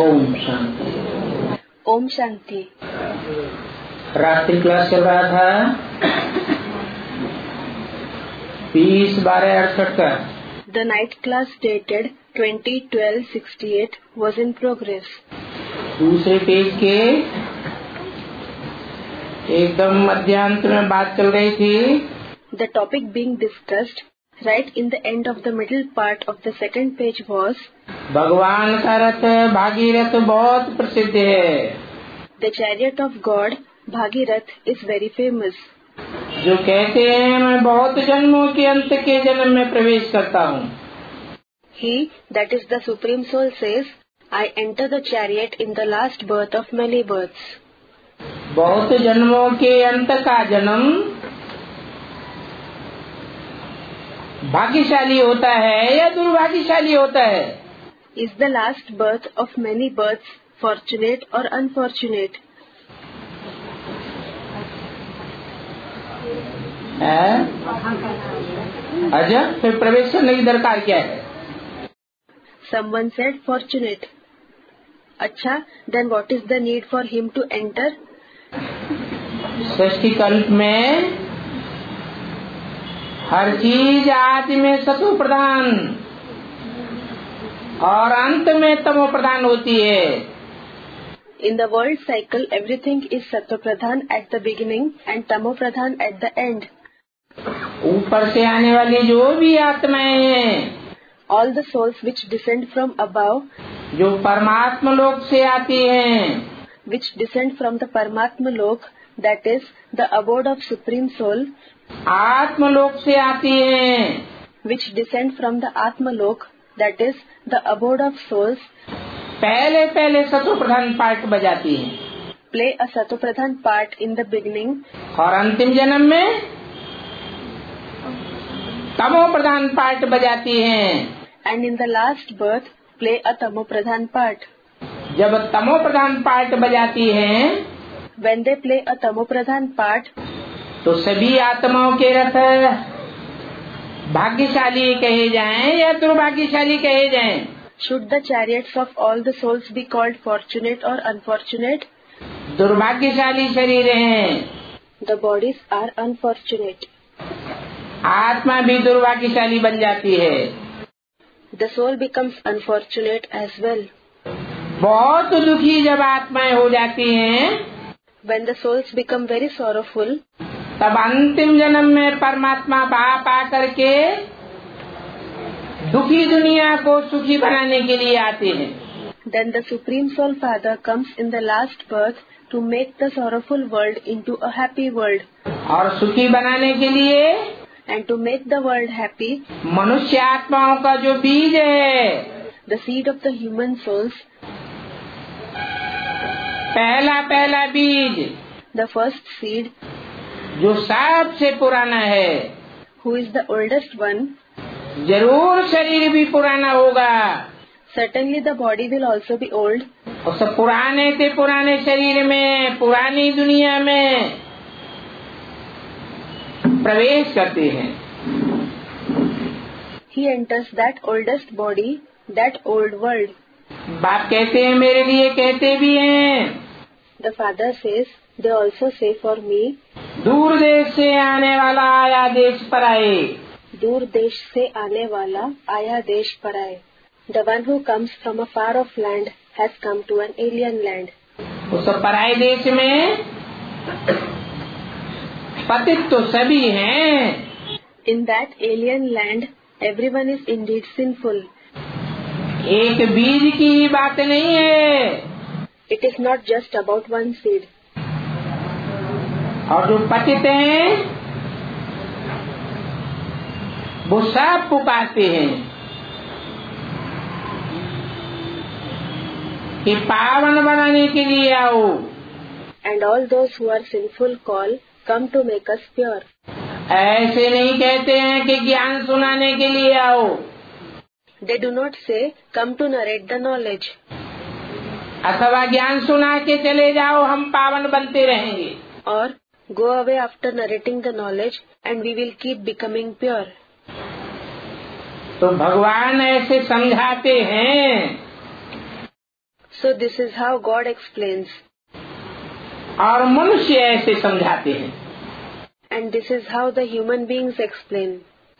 ओम शांति। ओम शांति। रात्रि क्लास चल रहा था 20/12/68 का। The night class dated 20/12/68 was in progress. दूसरे पेज के एकदम मध्यांत में बात चल रही थी। The topic being discussed right in the end of the middle part of the second page was भगवान का रथ भागीरथ बहुत प्रसिद्ध है। The chariot of God, Bhagirath, is very famous. जो कहते हैं मैं बहुत जन्मों के अंत के जन्म में प्रवेश करता हूँ। He, that is the Supreme Soul, says, I enter the chariot in the last birth of many births. बहुत जन्मों के अंत का जन्म भाग्यशाली होता है या दुर्भाग्यशाली होता है? Is the last birth of many births fortunate or unfortunate? अच्छा, फिर प्रवेश करने की दरकार क्या है? Someone said fortunate. अच्छा, then what is the need for him to enter? सृष्टि कल्प में हर चीज आदि में सत्व प्रधान और अंत में तमो प्रधान होती है। In the world cycle, everything is Sattva Pradhan at the beginning and Tamo Pradhan at the end. ऊपर से आने वाली जो भी आत्माएं हैं, all the souls which descend from above, जो परमात्मा लोक से आती हैं, which descend from the Paramatma Lok, that is the abode of Supreme Soul, आत्मलोक से आती हैं, which descend from the Atma Lok, that is the abode of souls, पहले पहले सत्व प्रधान पार्ट बजाती हैं, play a Sattva Pradhan part in the beginning, और अंतिम जन्म में तमो प्रधान पार्ट बजाती हैं, and in the last birth play a Tamo Pradhan part. जब तमो प्रधान पार्ट बजाती हैं, when they play a Tamo Pradhan part, तो सभी आत्माओं के रथ भाग्यशाली कहे जाएं या दुर्भाग्यशाली कहे जाएं? should the chariots of all the souls be called fortunate or unfortunate? दुर्भाग्यशाली शरीर हैं। The bodies are unfortunate. आत्मा भी दुर्भाग्यशाली बन जाती है। The soul becomes unfortunate as well. बहुत दुखी जब आत्माएं हो जाती हैं, when the souls become very sorrowful, तब अंतिम जन्म में परमात्मा बाप आकर के दुखी दुनिया को सुखी बनाने के लिए आते हैं। then the Supreme Soul Father comes in the last birth to make the sorrowful world into a happy world. और सुखी बनाने के लिए and to make the world happy, मनुष्य आत्माओं का जो बीज है, the seed of the human souls, पहला बीज, the first seed, जो सबसे पुराना है, who is the oldest one, जरूर शरीर भी पुराना होगा। certainly the body will also be old. और सब पुराने से पुराने शरीर में, पुरानी दुनिया में प्रवेश करते हैं। he enters that oldest body, that old world. बाप कहते हैं, मेरे लिए कहते भी हैं। the father says, they also say for me, दूर देश से आने वाला आया देश पर आए। दूर देश से आने वाला आया देश पर आए। The one who comes from a far off land has come to an alien land. उस पराये देश में पतित तो सभी हैं। In that alien land, everyone is indeed sinful. एक बीज की ही बात नहीं है। It is not just about one seed. और जो पतित हैं, वो सब पुकारते हैं कि पावन बनाने के लिए आओ। And all those who are sinful call, come to make us pure. ऐसे नहीं कहते हैं कि ज्ञान सुनाने के लिए आओ। They do not say, come to narrate the knowledge. अथवा ज्ञान सुना के चले जाओ, हम पावन बनते रहेंगे। Or go away after narrating the knowledge and we will keep becoming pure. तो भगवान ऐसे समझाते हैं So this is how God explains. और मनुष्य ऐसे समझाते हैं। And this is how the human beings explain.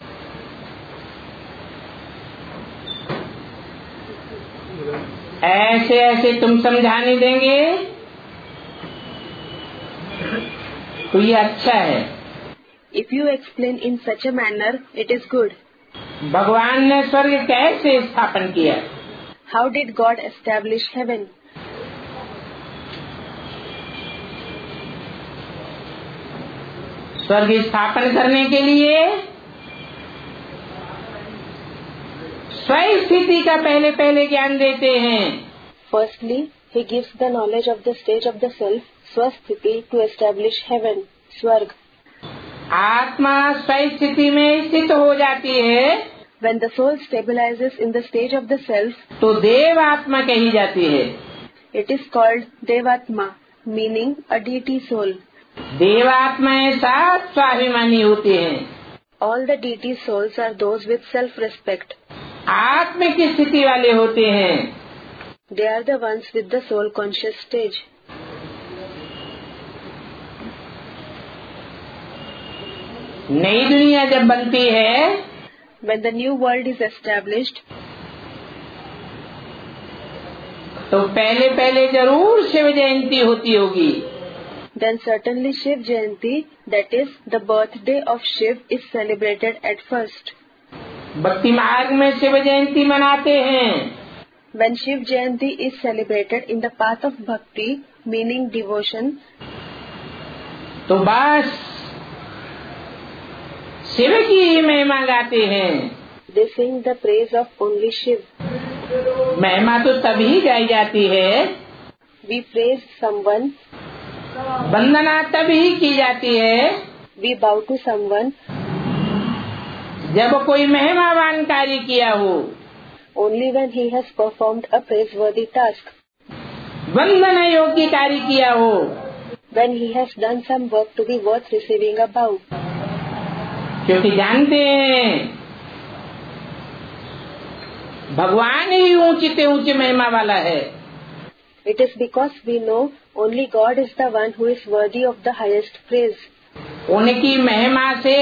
ऐसे ऐसे तुम समझाने देंगे तो ये अच्छा है। If you explain in such a manner, it is good. भगवान ने स्वर्ग कैसे स्थापन किया? How did God establish heaven? स्वर्ग स्थापन करने के लिए स्वयं स्थिति का पहले ज्ञान देते हैं। Firstly, he gives the knowledge of the stage of the self, Swasthiti, to establish heaven, Swarg. आत्मा स्वयं स्थिति में स्थित हो जाती है। When the soul stabilizes in the stage of the self, तो देव आत्मा कही जाती है। it is called Devatma, meaning a deity soul. देव आत्माएं सात स्वाभिमानी होते हैं। All the deity souls are those with self-respect. आत्म की स्थिति वाले होते हैं। They are the ones with the soul conscious stage. नई दुनिया जब बनती है, When the new world is established, तो पहले जरूर शिव जयंती होती होगी। then certainly Shiv Jayanti, that is the birthday of Shiv, is celebrated at first. भक्ति मार्ग में शिव जयंती मनाते हैं। When Shiv Jayanti is celebrated in the path of bhakti, meaning devotion, तो बस शिव की ही महिमा गाते हैं। they sing the praise of only Shiv. महिमा तो तभी गाई जाती है, We praise someone, वंदना तभी की जाती है we bow to someone जब कोई महिमावान कार्य किया हो। only when he has performed a praiseworthy task, वंदना योग्य कार्य किया हो। when he has done some work to be worth receiving a bow. क्योंकि जानते हैं भगवान ही ऊंची से ऊंची महिमा वाला है। It is because we know only God is the one who is worthy of the highest praise. उनकी महिमा से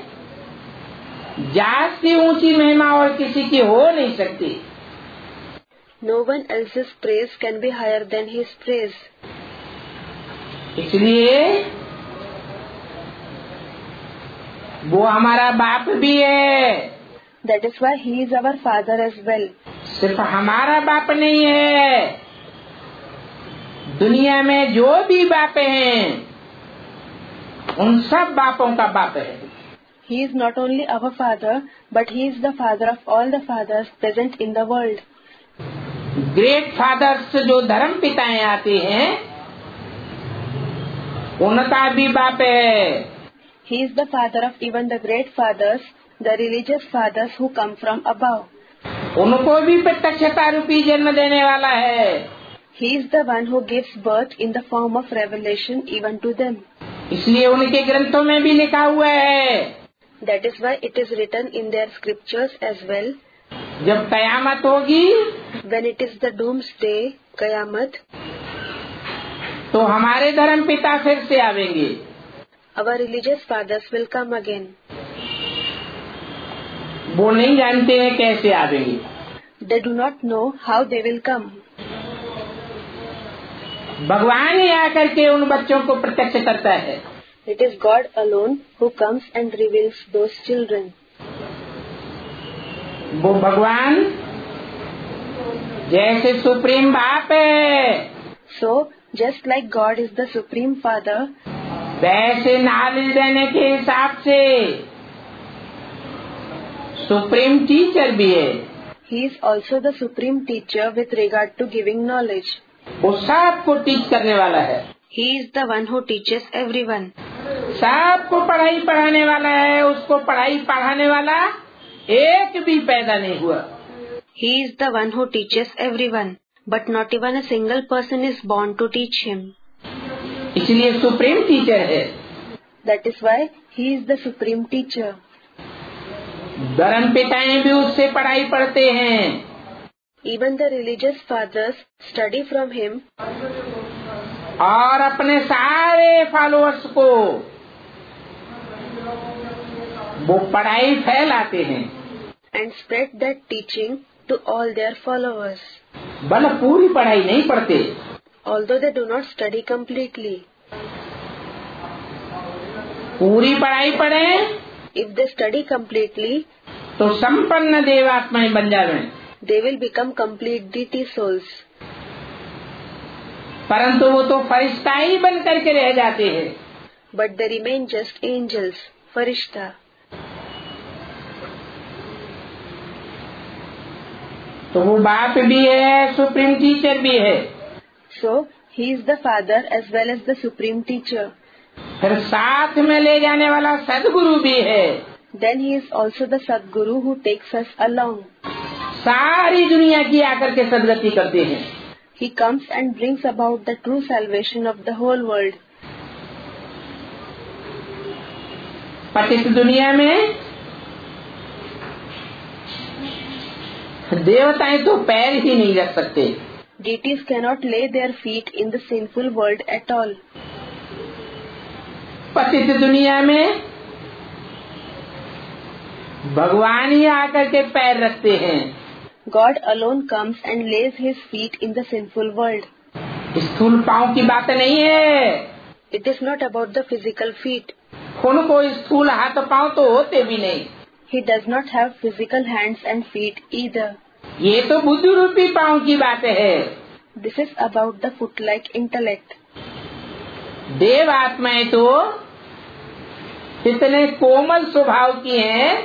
जास्ती ऊंची महिमा और किसी की हो नहीं सकती। No one else's praise can be higher than his praise. इसलिए वो हमारा बाप भी है। That is why he is our father as well. सिर्फ हमारा बाप नहीं है, दुनिया में जो भी बाप हैं उन सब बापों का बाप है। He is not only our father, but he is the father of all the fathers present in the world. Great fathers जो धर्म पिताएं आते हैं उनका भी बाप है। He is the father of even the great fathers, the religious fathers who come from above. उनको भी प्रत्यक्षता रूपी जन्म देने वाला है। He is the one who gives birth in the form of revelation even to them. इसलिए उनके ग्रंथों में भी लिखा हुआ है, That is why it is written in their scriptures as well. जब कयामत होगी When it is the doomsday, Qayamat, तो हमारे धर्म पिता फिर से आवेंगे। our religious fathers will come again. वो नहीं जानते हैं कैसे आवेंगे। They do not know how they will come. भगवान ही आकर के उन बच्चों को प्रत्यक्ष करता है। It is God alone who comes and reveals those children. वो भगवान जैसे सुप्रीम बाप है, So, just like God is the Supreme Father, वैसे नॉलेज देने के हिसाब से सुप्रीम टीचर भी है। He is also the Supreme Teacher with regard to giving knowledge. वो सबको टीच करने वाला है। He is the one who teaches everyone. सबको पढ़ाई पढ़ाने वाला है। उसको पढ़ाई पढ़ाने वाला एक भी पैदा नहीं हुआ। He is the one who teaches everyone, but not even a single person is born to teach him. इसलिए सुप्रीम टीचर है। That is why he is the Supreme Teacher. धर्म पिताएं भी उससे पढ़ाई पढ़ते हैं। Even the religious fathers study from him और अपने सारे फॉलोअर्स को वो पढ़ाई फैलाते हैं and spread that teaching to all their followers. भले पूरी पढ़ाई नहीं पढ़ते, Although they do not study completely. पूरी पढ़ाई पढ़ें If they study completely, तो संपन्न देवात्माएं बन जावे, they will become complete deity souls. परंतु वो तो फरिश्ता ही बन करके रह जाते हैं। But they remain just angels, farishta. तो वो बाप भी है, सुप्रीम टीचर भी है, So, he is the father as well as the supreme teacher. फिर साथ में ले जाने वाला सदगुरु भी है। Then he is also the Sadguru who takes us along. सारी दुनिया की आकर के सदगति करते हैं। He comes and brings about the true salvation of the whole world. पतित दुनिया में देवताएं तो पैर ही नहीं रख सकते। Deities cannot lay their feet in the sinful world at all. पतित दुनिया में भगवान ही आकर के पैर रखते हैं। God alone comes and lays his feet in the sinful world. स्थूल पांव की बात नहीं है, It is not about the physical feet. उनको स्थूल हाथ पांव तो होते भी नहीं। He does not have physical hands and feet either. ये तो बुद्धि रूपी पांव की बात है। This is about the foot-like intellect. देव आत्माएं तो इतने कोमल स्वभाव की हैं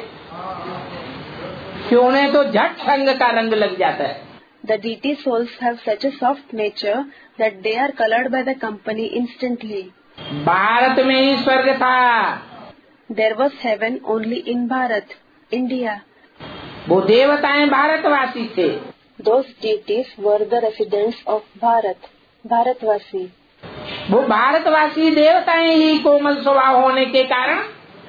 कि उन्हें तो झट संग का रंग लग जाता है। The deity souls have such a soft nature that they are colored by the company instantly. Bharat में ही स्वर्ग था। There was heaven only in Bharat, India. वो देवताएं भारतवासी थे। Those deities were the residents of Bharat, Bharatvasi. वो भारतवासी देवताएं ही कोमल स्वभाव होने के कारण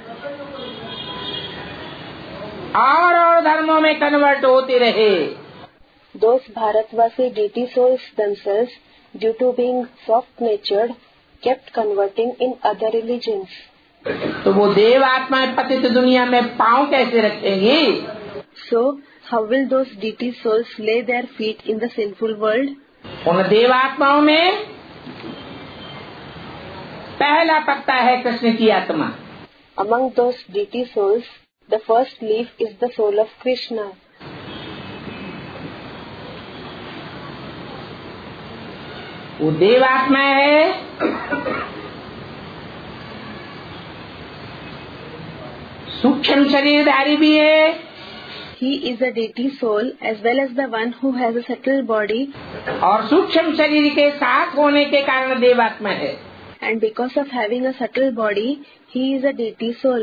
और धर्मों में कन्वर्ट होते रहे। Those Bharatvasi deity souls themselves, due to being soft-natured, kept converting in other religions. तो वो देव आत्माएं पतित दुनिया में पांव कैसे रखेंगी? So, how will those deity souls lay their feet in the sinful world? उन देव आत्माओं में पहला पत्ता है कृष्ण की आत्मा। Among those deity souls, the first leaf is the soul of Krishna. वो देव आत्मा है, सूक्ष्म शरीरधारी भी है। He is a deity soul as well as the one who has a subtle body, और सूक्ष्म शरीर के साथ होने के कारण देवात्मा है। and because of having a subtle body, he is a deity soul.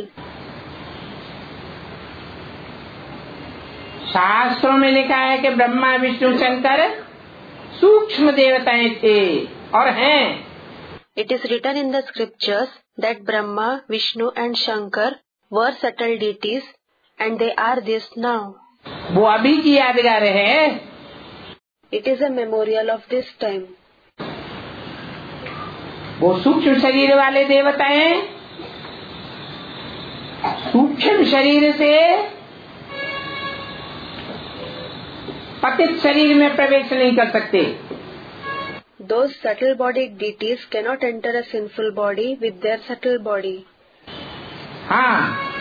शास्त्रों में लिखा है कि ब्रह्मा विष्णु शंकर सूक्ष्म देवताएं थे और हैं। It is written in the scriptures that Brahma, Vishnu and Shankar were subtle deities, and they are this now. वो अभी की यादगार है। It is a memorial of this time. वो सूक्ष्म शरीर वाले देवताएं सूक्ष्म शरीर से पतित शरीर में प्रवेश नहीं कर सकते। Those subtle-bodied deities cannot enter a sinful body with their subtle body. हाँ,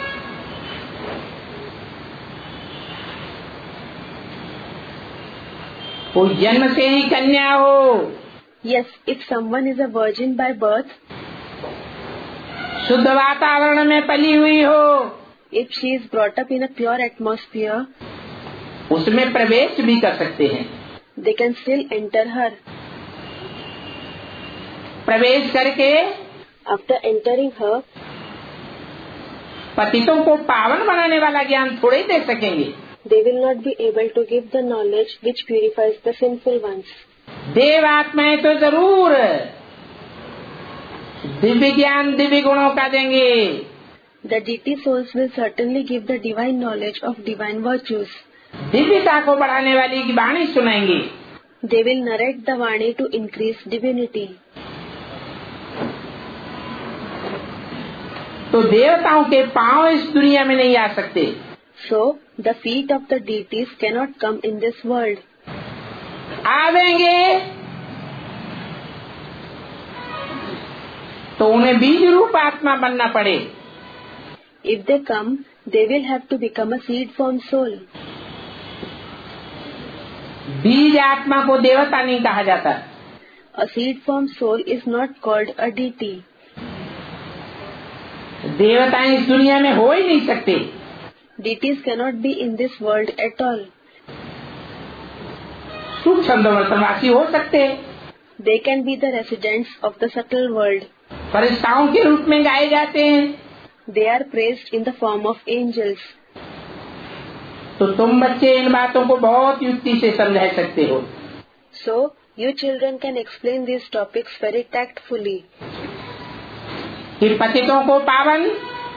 वो जन्म से ही कन्या हो, Yes, if someone is a virgin by birth, शुद्ध वातावरण में पली हुई हो, if she is brought up in a pure atmosphere, उसमें प्रवेश भी कर सकते हैं। they can still enter her. प्रवेश करके After entering her, पतितों को पावन बनाने वाला ज्ञान थोड़े ही दे सकेंगे। they will not be able to give the knowledge which purifies the sinful ones. देव आत्माएं तो जरूर दिव्य ज्ञान दिव्य गुणों का देंगे। The deity souls will certainly give the divine knowledge of divine virtues. दिव्यता को बढ़ाने वाली की वाणी सुनाएंगे। They will narrate the Vani to increase divinity. तो देवताओं के पांव इस दुनिया में नहीं आ सकते। So, the feet of the deities cannot come in this world. आवेंगे तो उन्हें बीज रूप आत्मा बनना पड़े। If they come, they will have to become a seed-form soul. बीज आत्मा को देवता नहीं कहा जाता। A seed-form soul is not called a deity. देवताएं इस दुनिया में हो ही नहीं सकते। Deities cannot be in this world at all. सूक्ष्म वर्तनवासी हो सकते, They can be the residents of the subtle world. फरिश्ताओं के रूप में गाए जाते हैं। They are praised in the form of angels. तो तुम बच्चे इन बातों को बहुत युक्ति से समझा सकते हो। So, you children can explain these topics very tactfully. कि पतितों को पावन,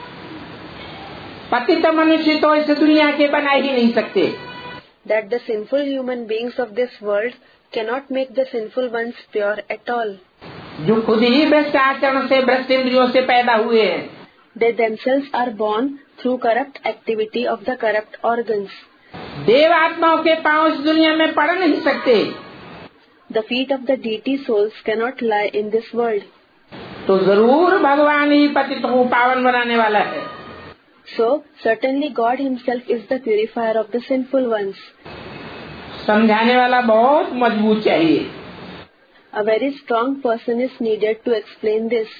पतित मनुष्य तो इस दुनिया के बना ही नहीं सकते। That the sinful human beings of this world cannot make the sinful ones pure at all. जो खुद ही भ्रष्ट आचरण से, भ्रष्ट इंद्रियों से पैदा हुए हैं। They themselves are born through corrupt activity of the corrupt organs. देव आत्माओं के पांव इस दुनिया में पड़ नहीं सकते। The feet of the deity souls cannot lie in this world. तो जरूर भगवान ही पतितों को पावन बनाने वाला है। So, certainly God himself is the purifier of the sinful ones. समझाने वाला बहुत मजबूत चाहिए। A very strong person is needed to explain this.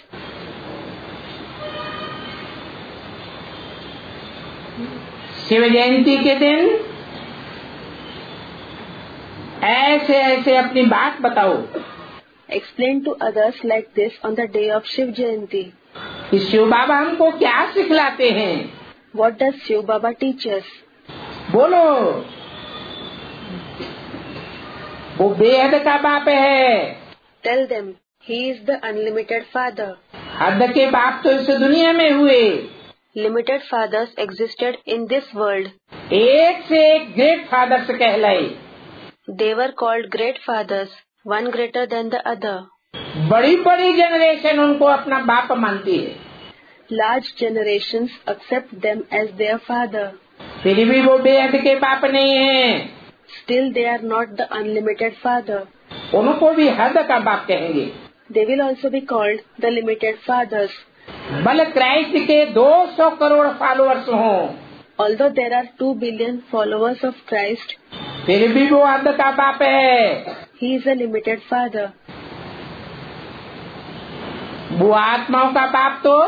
Shiv Jayanti के दिन ऐसे ऐसे अपनी बात बताओ। Explain to others like this on the day of Shiv Jayanti. कि शिव बाबा हमको क्या सिखलाते हैं? What does Shiv Baba teach us? बोलो। वो बेहद का बाप है। Tell them, he is the unlimited father. हद के बाप तो इस दुनिया में हुए। Limited fathers existed in this world. एक से एक ग्रेट फादर्स कहलाए। They were called great fathers, one greater than the other. बड़ी बड़ी जनरेशन उनको अपना बाप मानती है। Large generations accept them as their father. फिर भी वो बेहद के बाप नहीं है। Still they are not the unlimited father. उनको भी हद का बाप कहेंगे। They will also be called the limited fathers. भले क्राइस्ट के 200 करोड़ फॉलोअर्स हों, Although there are 2 billion followers of Christ, फिर भी वो हद का बाप है। he is a limited father. वो आत्माओं का बाप तो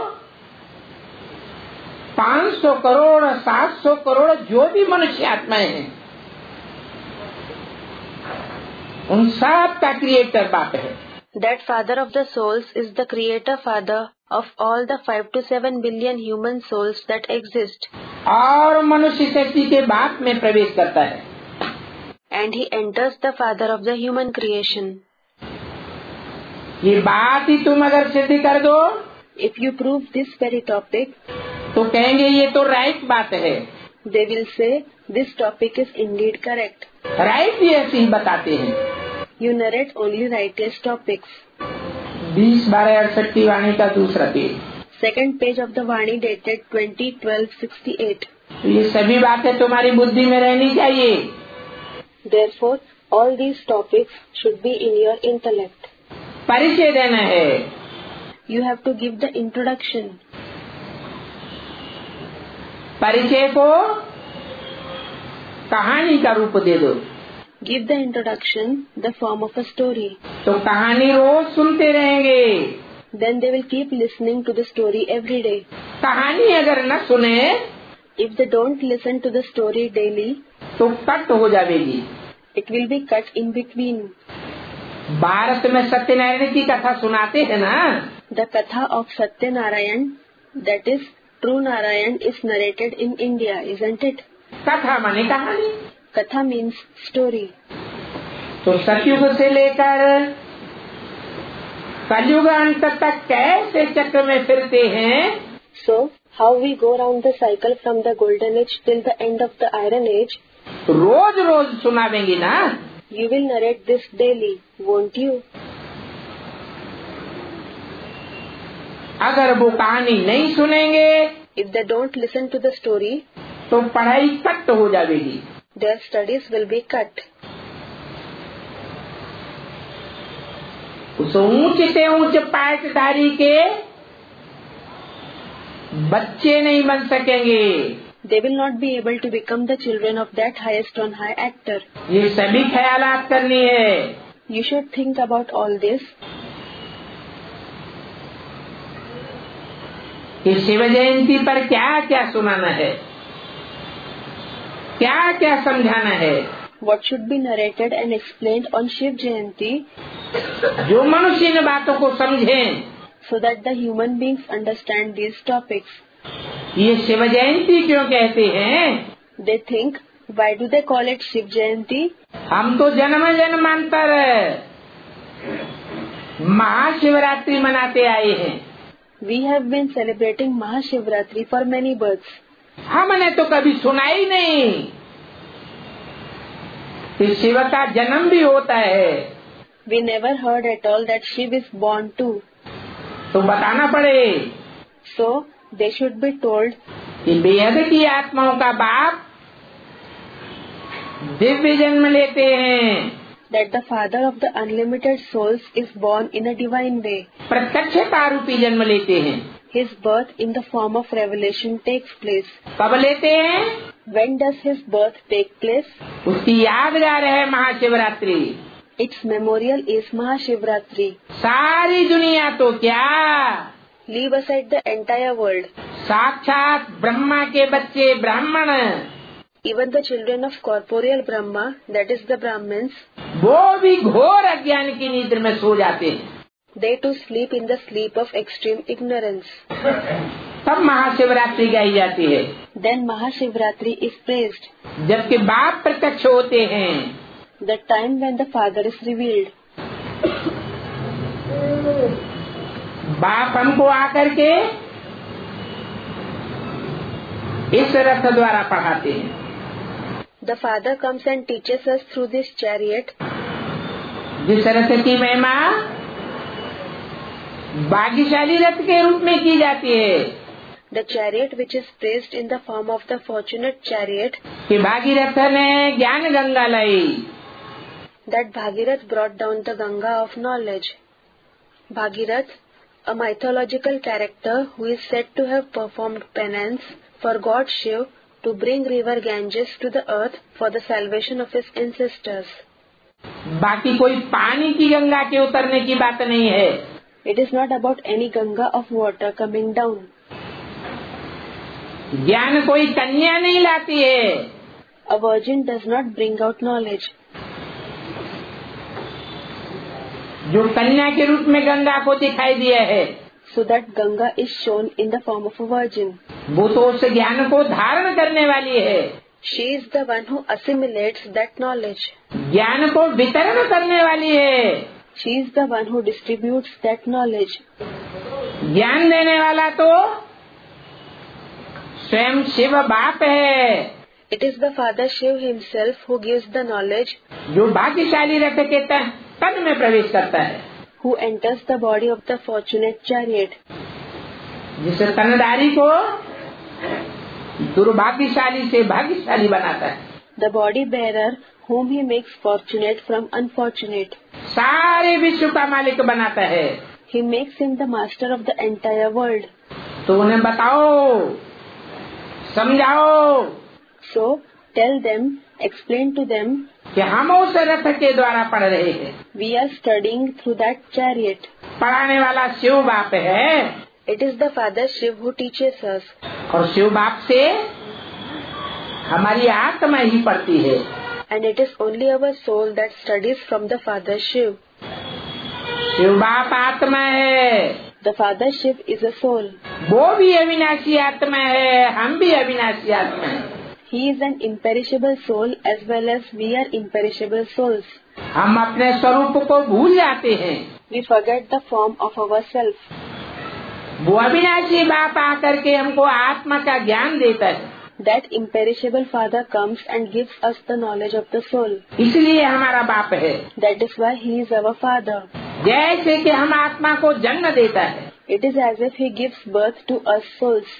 500 करोड़ 700 करोड़ जो भी मनुष्य आत्माएं हैं, उन सब का क्रिएटर बाप है। That father of the souls is the creator father of all the 5 to 7 billion human souls that exist. और मनुष्य शक्ति के बाप में प्रवेश करता है। And he enters the father of the human creation. ये बात ही तुम अगर सिद्ध कर दो, If you prove this very topic, तो कहेंगे ये तो राइट बात है। they will say this topic is indeed correct. Right भी ऐसे ही बताते हैं। You narrate only righteous topics. 20/12/68 की वाणी का दूसरा page. Second page of the Vani dated 20/12/68. तो ये सभी बातें तुम्हारी बुद्धि में रहनी चाहिए। Therefore, all these topics should be in your intellect. परिचय देना है। You have to give the introduction. परिचय को कहानी का रूप दे दो। Give the introduction the form of a story. तो कहानी रोज सुनते रहेंगे। Then they will keep listening to the story every day. कहानी अगर न सुने If they don't listen to the story daily, तो कट हो जाएगी। it will be cut in between. Bharat में सत्यनारायण की कथा सुनाते हैं ना। The Katha of Satyanarayan, that is True Narayan, is narrated in India, isn't it? कथा माने कहानी। Katha means story. तो सतयुग से लेकर कलयुग अंत तक कैसे चक्र में फिरते हैं। So, how we go round the cycle from the golden age till the end of the iron age, रोज रोज सुनावेंगी ना? You will narrate this daily, won't you? अगर वो कहानी नहीं सुनेंगे, If they don't listen to the story, तो पढ़ाई cut हो जाएगी। their studies will be cut. उस ऊंच से ऊंच पाठधारी के बच्चे नहीं बन सकेंगे। They will not be able to become the children of that highest on high actor. ये सभी ख्यालात करनी है। You should think about all this. कि शिव जयंती पर क्या क्या सुनाना है, क्या क्या समझाना है। What should be narrated and explained on Shiv Jayanti, जो मनुष्य इन बातों को समझें, so that the human beings understand these topics. ये शिव जयंती क्यों कहते हैं? They think, why do they call it Shiv Jayanti? हम तो जन्म जन्मांतर महाशिवरात्रि मनाते आए हैं। We have been celebrating Mahashivratri for many births. हमने तो कभी सुना ही नहीं कि शिव का जन्म भी होता है। We never heard at all that Shiv is born too. तो बताना पड़े So, they should be told कि बेहद की आत्माओं का बाप दिव्य जन्म लेते हैं, that the father of the unlimited souls is born in a divine way. प्रत्यक्षता रूपी जन्म लेते हैं। His birth in the form of revelation takes place. कब लेते हैं? When does his birth take place? उसकी यादगार है Mahashivratri. Its memorial is Mahashivratri. सारी दुनिया तो क्या, Leave aside the entire world. साक्षात ब्रह्मा के बच्चे ब्राह्मण, Even the children of corporeal Brahma, that is the Brahmins, वो भी घोर अज्ञान की नींद में सो जाते हैं। they too sleep in the sleep of extreme ignorance. तब महाशिवरात्रि गाई जाती है। Then Mahashivratri is praised. जबकि बाप प्रत्यक्ष होते हैं, The time when the Father is revealed. बाप हमको आकर के इस रथ द्वारा पढ़ाते हैं। The Father comes and teaches us through this chariot. जिस रथ की महिमा भाग्यशाली रथ के रूप में की जाती है, The chariot which is praised in the form of the fortunate chariot, कि भागीरथ ने ज्ञान गंगा लाई। that Bhagirath brought down the Ganga of knowledge. Bhagirath, a mythological character who is said to have performed penance for God Shiv to bring river Ganges to the earth for the salvation of his ancestors. बाकी कोई पानी की गंगा के उतरने की बात नहीं है। It is not about any Ganga of water coming down. ज्ञान कोई कन्या नहीं लाती है। A virgin does not bring out knowledge. जो कन्या के रूप में गंगा को दिखाई दिया है, So that Ganga is shown in the form of a virgin. वो तो उस ज्ञान को धारण करने वाली है। She is the one who assimilates that knowledge. ज्ञान को वितरण करने वाली है। She is the one who distributes that knowledge. ज्ञान देने वाला तो स्वयं शिव बाप है, It is the Father Shiv himself who gives the knowledge, जो भाग्यशाली रथ के तन में प्रवेश करता है, who enters the body of the fortunate chariot, जिस तनधारी को दुर्भाग्यशाली से भाग्यशाली बनाता है। the body bearer whom he makes fortunate from unfortunate. सारे विश्व का मालिक बनाता है। He makes him the master of the entire world. तो उन्हें बताओ, समझाओ So tell them, explain to them, कि हम उस रथ के द्वारा पढ़ रहे हैं। we are studying through that chariot. पढ़ाने वाला शिव बाप है, It is the Father Shiv who teaches us. और शिव बाप से हमारी आत्मा ही पढ़ती है। And it is only our soul that studies from the Father Shiv. Shiv बाप आत्मा है, The Father Shiv is a soul. वो भी अविनाशी आत्मा है, हम भी अविनाशी आत्मा है। He is an imperishable soul as well as we are imperishable souls. हम अपने स्वरूप को भूल जाते हैं। We forget the form of ourself. वो अविनाशी बाप आकर के हमको आत्मा का ज्ञान देता है। That imperishable Father comes and gives us the knowledge of the soul. इसलिए हमारा बाप है। That is why He is our Father. जैसे कि हम आत्मा को जन्म देता है, It is as if He gives birth to us souls.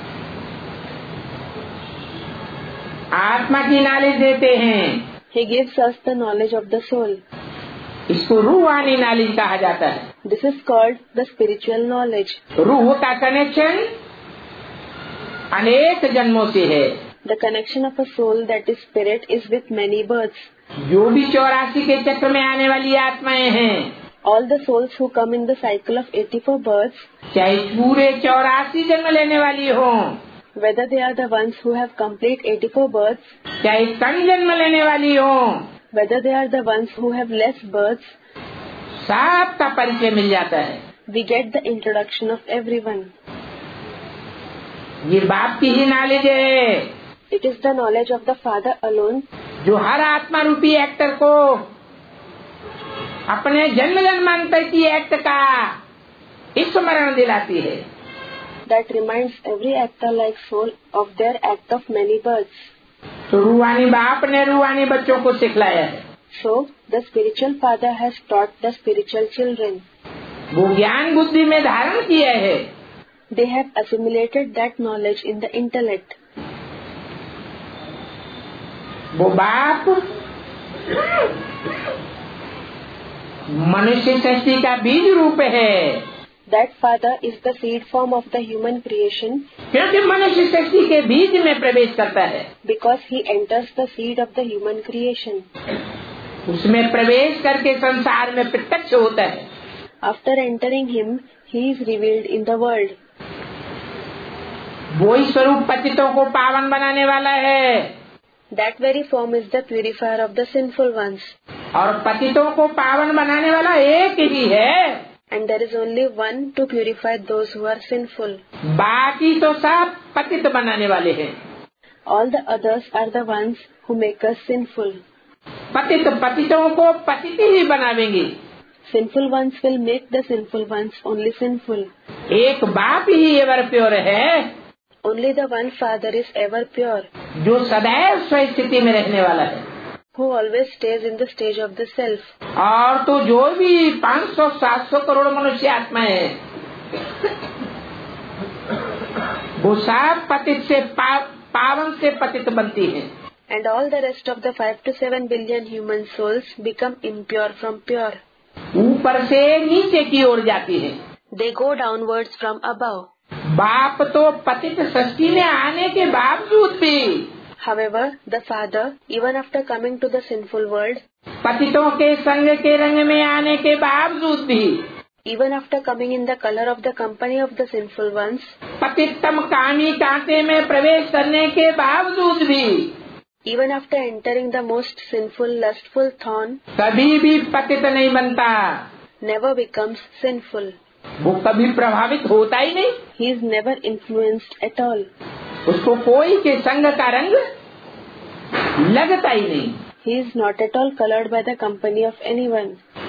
आत्मा की नॉलेज देते हैं। He gives us the knowledge of the soul. इसको रूहानी नॉलेज कहा जाता है। This is called the spiritual knowledge. रूह का कनेक्शन अनेक जन्मों से है। The connection of a soul that is spirit is with many births. जो भी 84 के चक्र में आने वाली आत्माएं हैं, All the souls who come in the cycle of 84 births, चाहे पूरे 84 जन्म लेने वाली हो, whether they are the ones who have complete 84 births, चाहे कम जन्म लेने वाली हो, whether they are the ones who have less births, सबका परिचय मिल जाता है। we get the introduction of everyone. ये बाप की ही नॉलेज है, It is the knowledge of the Father alone जो हर आत्मा रूपी एक्टर को अपने जन्म जन्मांतर की एक्ट का स्मरण दिलाती है। that reminds every actor-like soul of their act of many births. तो रूहानी बाप ने रूहानी बच्चों को सिखलाया है। So, the spiritual Father has taught the spiritual children. वो ज्ञान बुद्धि में धारण किया है। They have assimilated that knowledge in the intellect. वो बाप मनुष्य सृष्टि का बीज रूप है। That Father is the seed form of the human creation क्योंकि मनुष्य सृष्टि के बीज में प्रवेश करता है, because he enters the seed of the human creation. उसमें प्रवेश करके संसार में प्रत्यक्ष होता है। After entering him, he is revealed in the world. वही स्वरूप पतितों को पावन बनाने वाला है That very form is the purifier of the sinful ones. और पतितों को पावन बनाने वाला एक ही है। And there is only one to purify those who are sinful. बाकी तो सब पतित बनाने वाले हैं। All the others are the ones who make us sinful. पतित पतितों को पतित ही बनावेंगे। Sinful ones will make the sinful ones only sinful. एक बाप ही एवर प्योर है, Only the one Father is ever pure, जो सदैव स्व स्थिति में रहने वाला है। who always stays in the stage of the self. और तो जो भी 500-700 करोड़ मनुष्य आत्माएं हैं, वो सब पतित से पावन से पतित बनती हैं। And all the rest of the 5 to 7 billion human souls become impure from pure. ऊपर से नीचे की ओर जाती है। They go downwards from above. बाप तो पतित सृष्टि में आने के बावजूद भी, However, the Father, even after coming to the sinful world, पतितों के संग के रंग में आने के बावजूद भी, even after coming in the color of the company of the sinful ones, पतितम कामी कांटे में प्रवेश करने के बावजूद भी, even after entering the most sinful, lustful thorn, कभी भी पतित नहीं बनता। never becomes sinful. वो कभी प्रभावित होता ही नहीं। He is never influenced at all. उसको कोई के संग का रंग लगता ही नहीं। He is not at all colored by the company of anyone.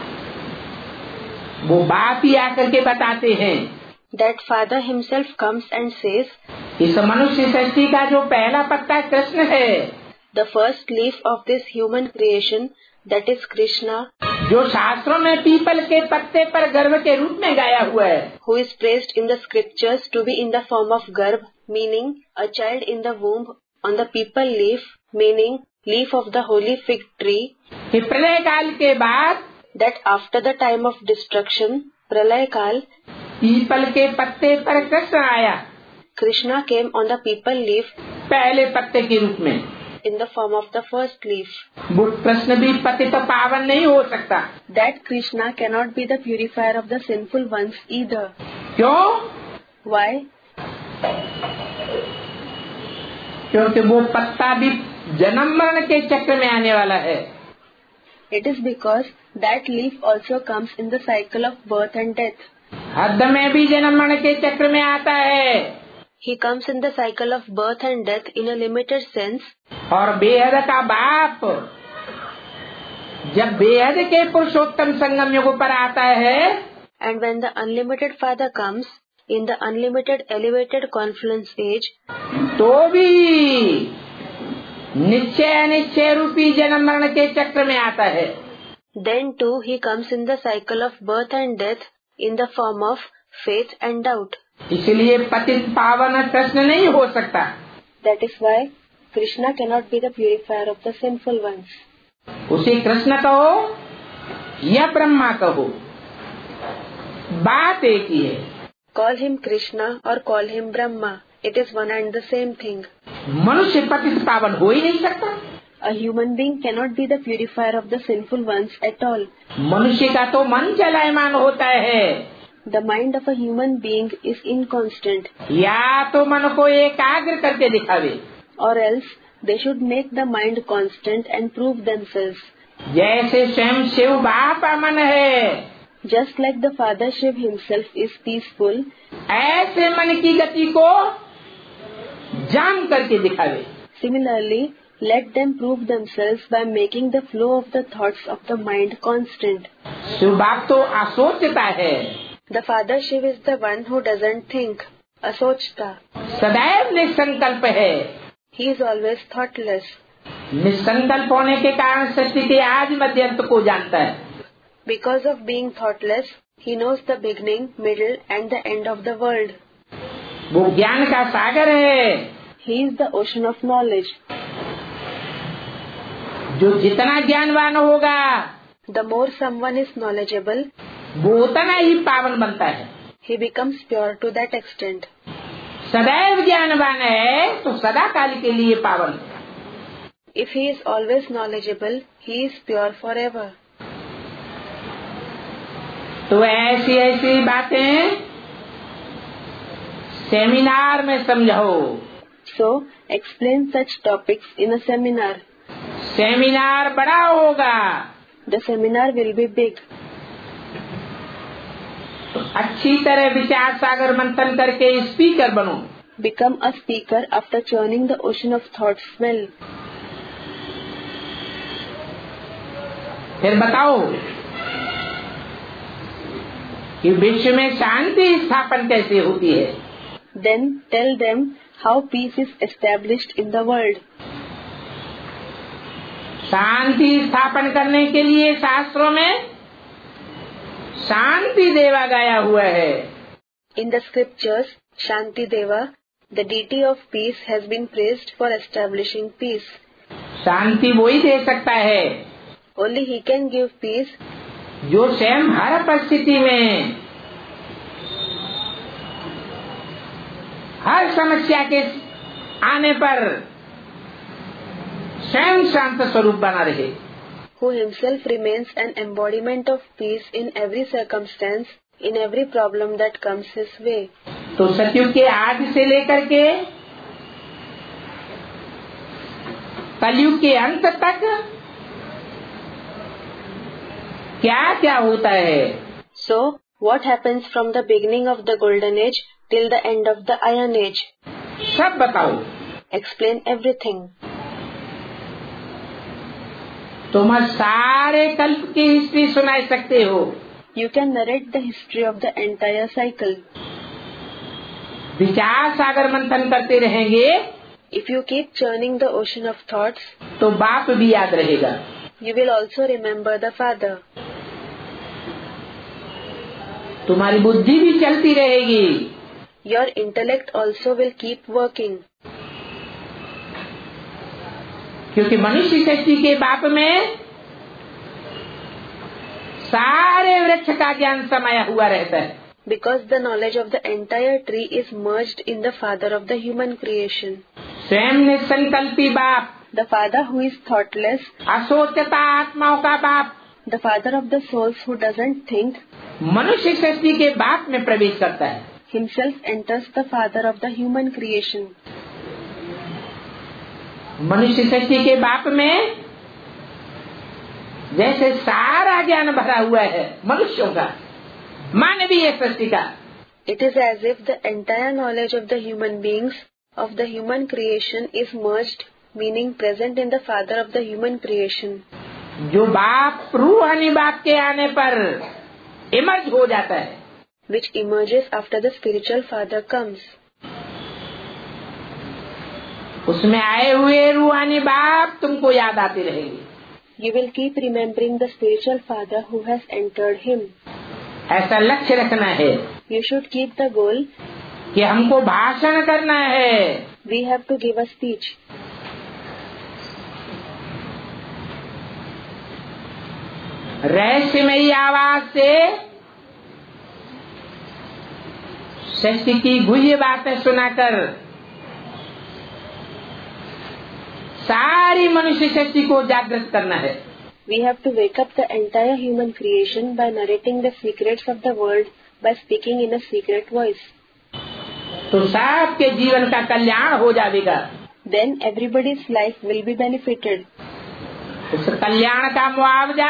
वो बाप ही आकर के बताते हैं। That Father himself comes and says, इस मनुष्य सृष्टि का जो पहला पत्ता कृष्ण है, the first leaf of this human creation, that is Krishna, जो शास्त्रों में पीपल के पत्ते पर गर्भ के रूप में गाया हुआ है, who is praised in the scriptures to be in the form of Garbh, meaning a child in the womb, on the peepal leaf, meaning leaf of the holy fig tree, कि प्रलय काल के बाद that after the time of destruction, Pralay Kal, पीपल के पत्ते पर कृष्ण आया, Krishna came on the peepal leaf पहले पत्ते के रूप में। in the form of the first leaf. वो कृष्ण भी पतित पावन नहीं हो सकता। That Krishna cannot be the purifier of the sinful ones either. क्यों? Why? क्योंकि वो पत्ता भी जन्म मरण के चक्र में आने वाला है। It is because that leaf also comes in the cycle of birth and death. हद में भी जन्म मरण के चक्र में आता है। He comes in the cycle of birth and death in a limited sense. और बेहद का बाप जब बेहद के पुरुषोत्तम संगम युग पर आता है, And when the unlimited Father comes, in the unlimited elevated confluence age, तो भी निश्चय अनिश्चय रूपी जन्म मरण के चक्र में आता है। then too he comes in the cycle of birth and death in the form of faith and doubt. इसलिए पतित पावन कृष्ण नहीं हो सकता। That is why Krishna cannot be the purifier of the sinful ones. उसे कृष्ण कहो या ब्रह्मा कहो, बात एक ही है। Call him Krishna or call him Brahma, it is one and the same thing. मनुष्य पतित पावन हो ही नहीं सकता। A human being cannot be the purifier of the sinful ones at all. मनुष्य का तो मन चलायमान होता है। The mind of a human being is inconstant. या तो मन को एकाग्र करके दिखावे, Or else they should make the mind constant and prove themselves. जैसे स्वयं शिव बाप मन है, Just like the Father Shiv himself is peaceful, ऐसे मन की गति को जान करके दिखावे। similarly, let them prove themselves by making the flow of the thoughts of the mind constant. Shiv बाप तो असोचता है, The Father Shiv is the one who doesn't think, asochta. सदैव निसंकल्प है। He is always thoughtless. निसंकल्प होने के कारण सृष्टि के आदि मध्य अंत को जानता है। Because of being thoughtless, he knows the beginning, middle and the end of the world. वो ज्ञान का सागर है। He is the ocean of knowledge. जो जितना ज्ञानवान होगा, The more someone is knowledgeable, वो उतना ही पावन बनता है। he becomes pure to that extent. सदैव ज्ञानवान है तो सदा काल के लिए पावन है। If he is always knowledgeable, he is pure forever. तो ऐसी ऐसी बातें सेमिनार में समझाओ। So, explain such topics in a seminar. Seminar बड़ा होगा The seminar will be big. तो अच्छी तरह विचार सागर मंथन करके स्पीकर बनो। Become a speaker after churning the ocean of thoughts well. फिर बताओ कि विश्व में शांति स्थापन कैसे होती है। Then tell them how peace is established in the world. शांति स्थापन करने के लिए शास्त्रों में शांति देवा गाया हुआ है। In the scriptures, Shanti Deva, the deity of peace, has been praised for establishing peace. शांति वही दे सकता है Only he can give peace जो स्वयं हर परिस्थिति में, हर समस्या के आने पर स्वयं शांत स्वरूप बना रहे। who himself remains an embodiment of peace in every circumstance, in every problem that comes his way. तो सतयुग के आदि से लेकर के कलयुग के अंत तक क्या क्या होता है? So, what happens from the beginning of the golden age till the end of the iron age? सब बताओ। Explain everything. तुम सारे कल्प की हिस्ट्री सुना सकते हो। You can narrate the history of the entire cycle. विचार सागर मंथन करते रहेंगे If you keep churning the ocean of thoughts, तो बाप भी याद रहेगा। you will also remember the Father. तुम्हारी बुद्धि भी चलती रहेगी। Your intellect also will keep working. क्योंकि मनुष्य सृष्टि के बाप में सारे वृक्ष का ज्ञान समाया हुआ रहता है। Because the knowledge of the entire tree is merged in the Father of the human creation. स्वयं निसंकल्पी बाप, The Father who is thoughtless, असोचता आत्माओं का बाप, the Father of the souls who doesn't think, मनुष्य सृष्टि के बाप में प्रवेश करता है। himself enters the Father of the human creation. मनुष्य सृष्टि के बाप में जैसे सारा ज्ञान भरा हुआ है मनुष्यों का, मानवीय सृष्टि का। It is as if the entire knowledge of the human beings, of the human creation is merged, meaning present in the Father of the human creation. जो बाप रूहानी बाप के आने पर इमर्ज हो जाता है। which emerges after the spiritual father comes. उसमें आए हुए रूहानी बाप तुमको याद आते रहेंगे. You will keep remembering the spiritual father who has entered him. ऐसा लक्ष्य रखना है. You should keep the goal कि हमको भाषण करना है. we have to give a speech. रहस्यमयी आवाज से सृष्टि की गुह्य बातें सुनाकर सारी मनुष्य सृष्टि को जागृत करना है. We have to wake up the entire human creation by narrating the secrets of the world by speaking in a secret voice. तो सबके जीवन का कल्याण हो जाएगा. Then everybody's life will be benefited. उस कल्याण का मुआवजा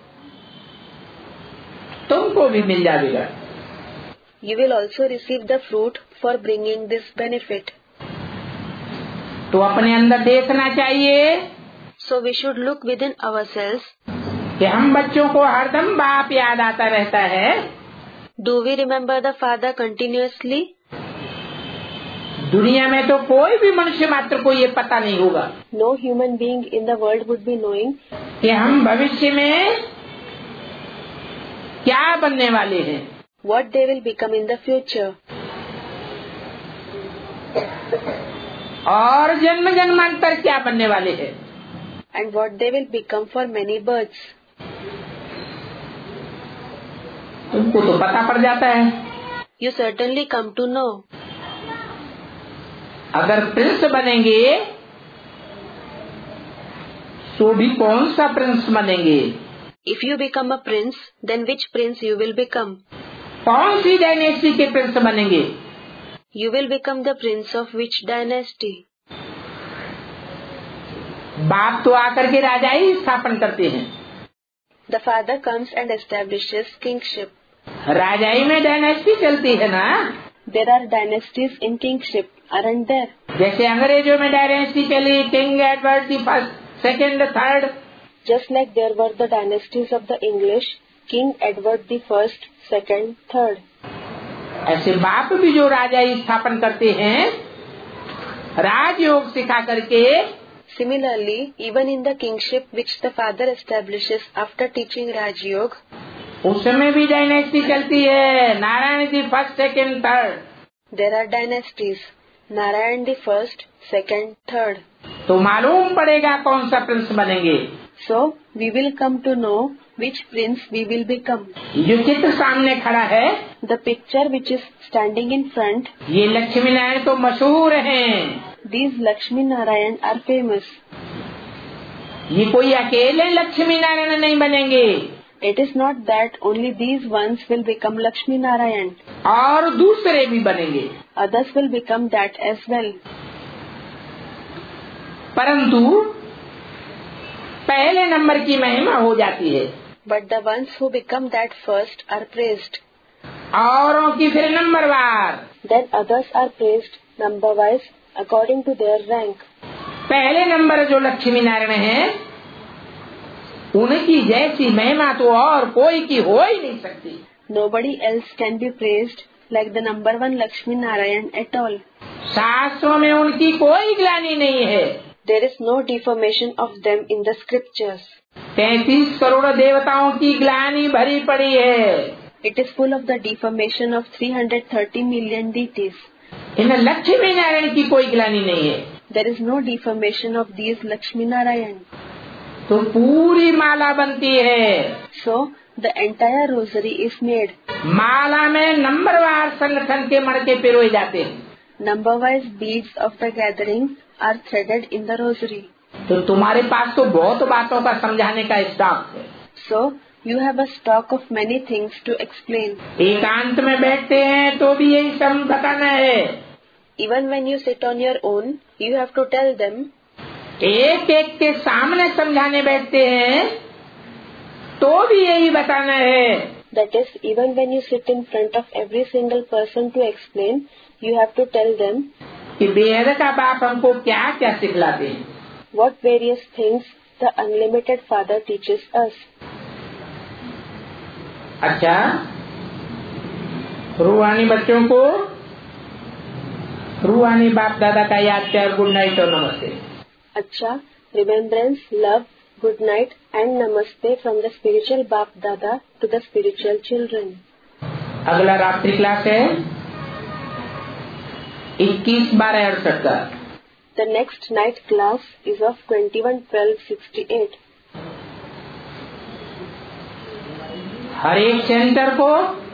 तुमको भी मिल जाएगा. You will also receive the fruit for bringing this benefit. तो अपने अंदर देखना चाहिए. So we should look within ourselves. कि हम बच्चों को हरदम बाप याद आता रहता है. Do we remember the father continuously? दुनिया में तो कोई भी मनुष्य मात्र को ये पता नहीं होगा. No human being in the world would be knowing कि हम भविष्य में क्या बनने वाले हैं. what they will become in the future. और जन्म जन्मांतर क्या बनने वाले हैं. And what they will become for many births. तुमको तो पता पड़ जाता है. You certainly come to know. अगर प्रिंस बनेंगे तो भी कौन सा प्रिंस बनेंगे. If you become a prince, then which prince you will become? कौन सी डायनेस्टी के प्रिंस बनेंगे. You will become the prince of which dynasty? बाप तो आकर के राजा ही स्थापन करते हैं. The father comes and establishes kingship. राजाई में डायनेस्टी चलती है ना. There are dynasties in kingship, aren't there? जैसे अंग्रेजों में डायनेस्टी चली, king Edward the first, second, third. Just like there were the dynasties of the English, King Edward the First, Second, Third. ऐसे बाप भी जो राजा ही स्थापन करते हैं राजयोग सिखा करके. Similarly, even in the kingship which the father establishes after teaching Raj Yoga, उसमें भी डायनेस्टी चलती है. Narayan ji first, second, third. there are dynasties. Narayan the First, Second, Third. तो मालूम पड़ेगा कौन सा प्रिंस बनेंगे. So, we will come to know which prince we will become. जो चित्र सामने खड़ा है, The picture which is standing in front, ये लक्ष्मी नारायण तो मशहूर हैं. these Lakshmi Narayan are famous. ये कोई अकेले लक्ष्मी नारायण नहीं बनेंगे. It is not that only these ones will become Lakshmi Narayan. और दूसरे भी बनेंगे. Others will become that as well. परंतु पहले नंबर की महिमा हो जाती है. But the ones who become that first are praised. औरों की फिर नंबरवार. Then others are praised number-wise according to their rank. पहले नंबर जो लक्ष्मी नारायण हैं, उनकी जैसी महिमा तो और कोई की हो ही नहीं सकती. Nobody else can be praised like the number one Lakshmi Narayan at all. शास्त्रों में उनकी कोई ग्लानि नहीं है. There is no deformation of them in the scriptures. 33 crore देवताओं की ग्लानि भरी पड़ी है. It is full of the deformation of 330 million deities. इन लक्ष्मी नारायण की कोई ग्लानि नहीं है. There is no deformation of these Lakshmi Narayan. तो पूरी माला बनती है. So, the entire rosary is made. माला में नंबरवार संगठन के मणके पिरोए जाते हैं. Number-wise beads of the gathering are threaded in the rosary. तो तुम्हारे पास तो बहुत बातों का समझाने का स्टॉक है. So, you have a stock of many things to explain. एकांत में बैठते हैं तो भी यही सब बताना है. Even when you sit on your own, you have to tell them. एक एक के सामने समझाने बैठते हैं तो भी यही बताना है. That is, even when you sit in front of every single person to explain, you have to tell them कि बेहद का बाप हमको क्या क्या सिखलाते हैं. what various things the Unlimited Father teaches us. अच्छा, रूहानी बच्चों को रूहानी बाप दादा का याद प्यार, गुड नाइट और नमस्ते। अच्छा, remembrance, love, good night and namaste from the spiritual Bap Dada to the spiritual children. अगला रात्रि क्लास है 21/12/68 का। The next night class is of 21/12/68. हर एक सेंटर को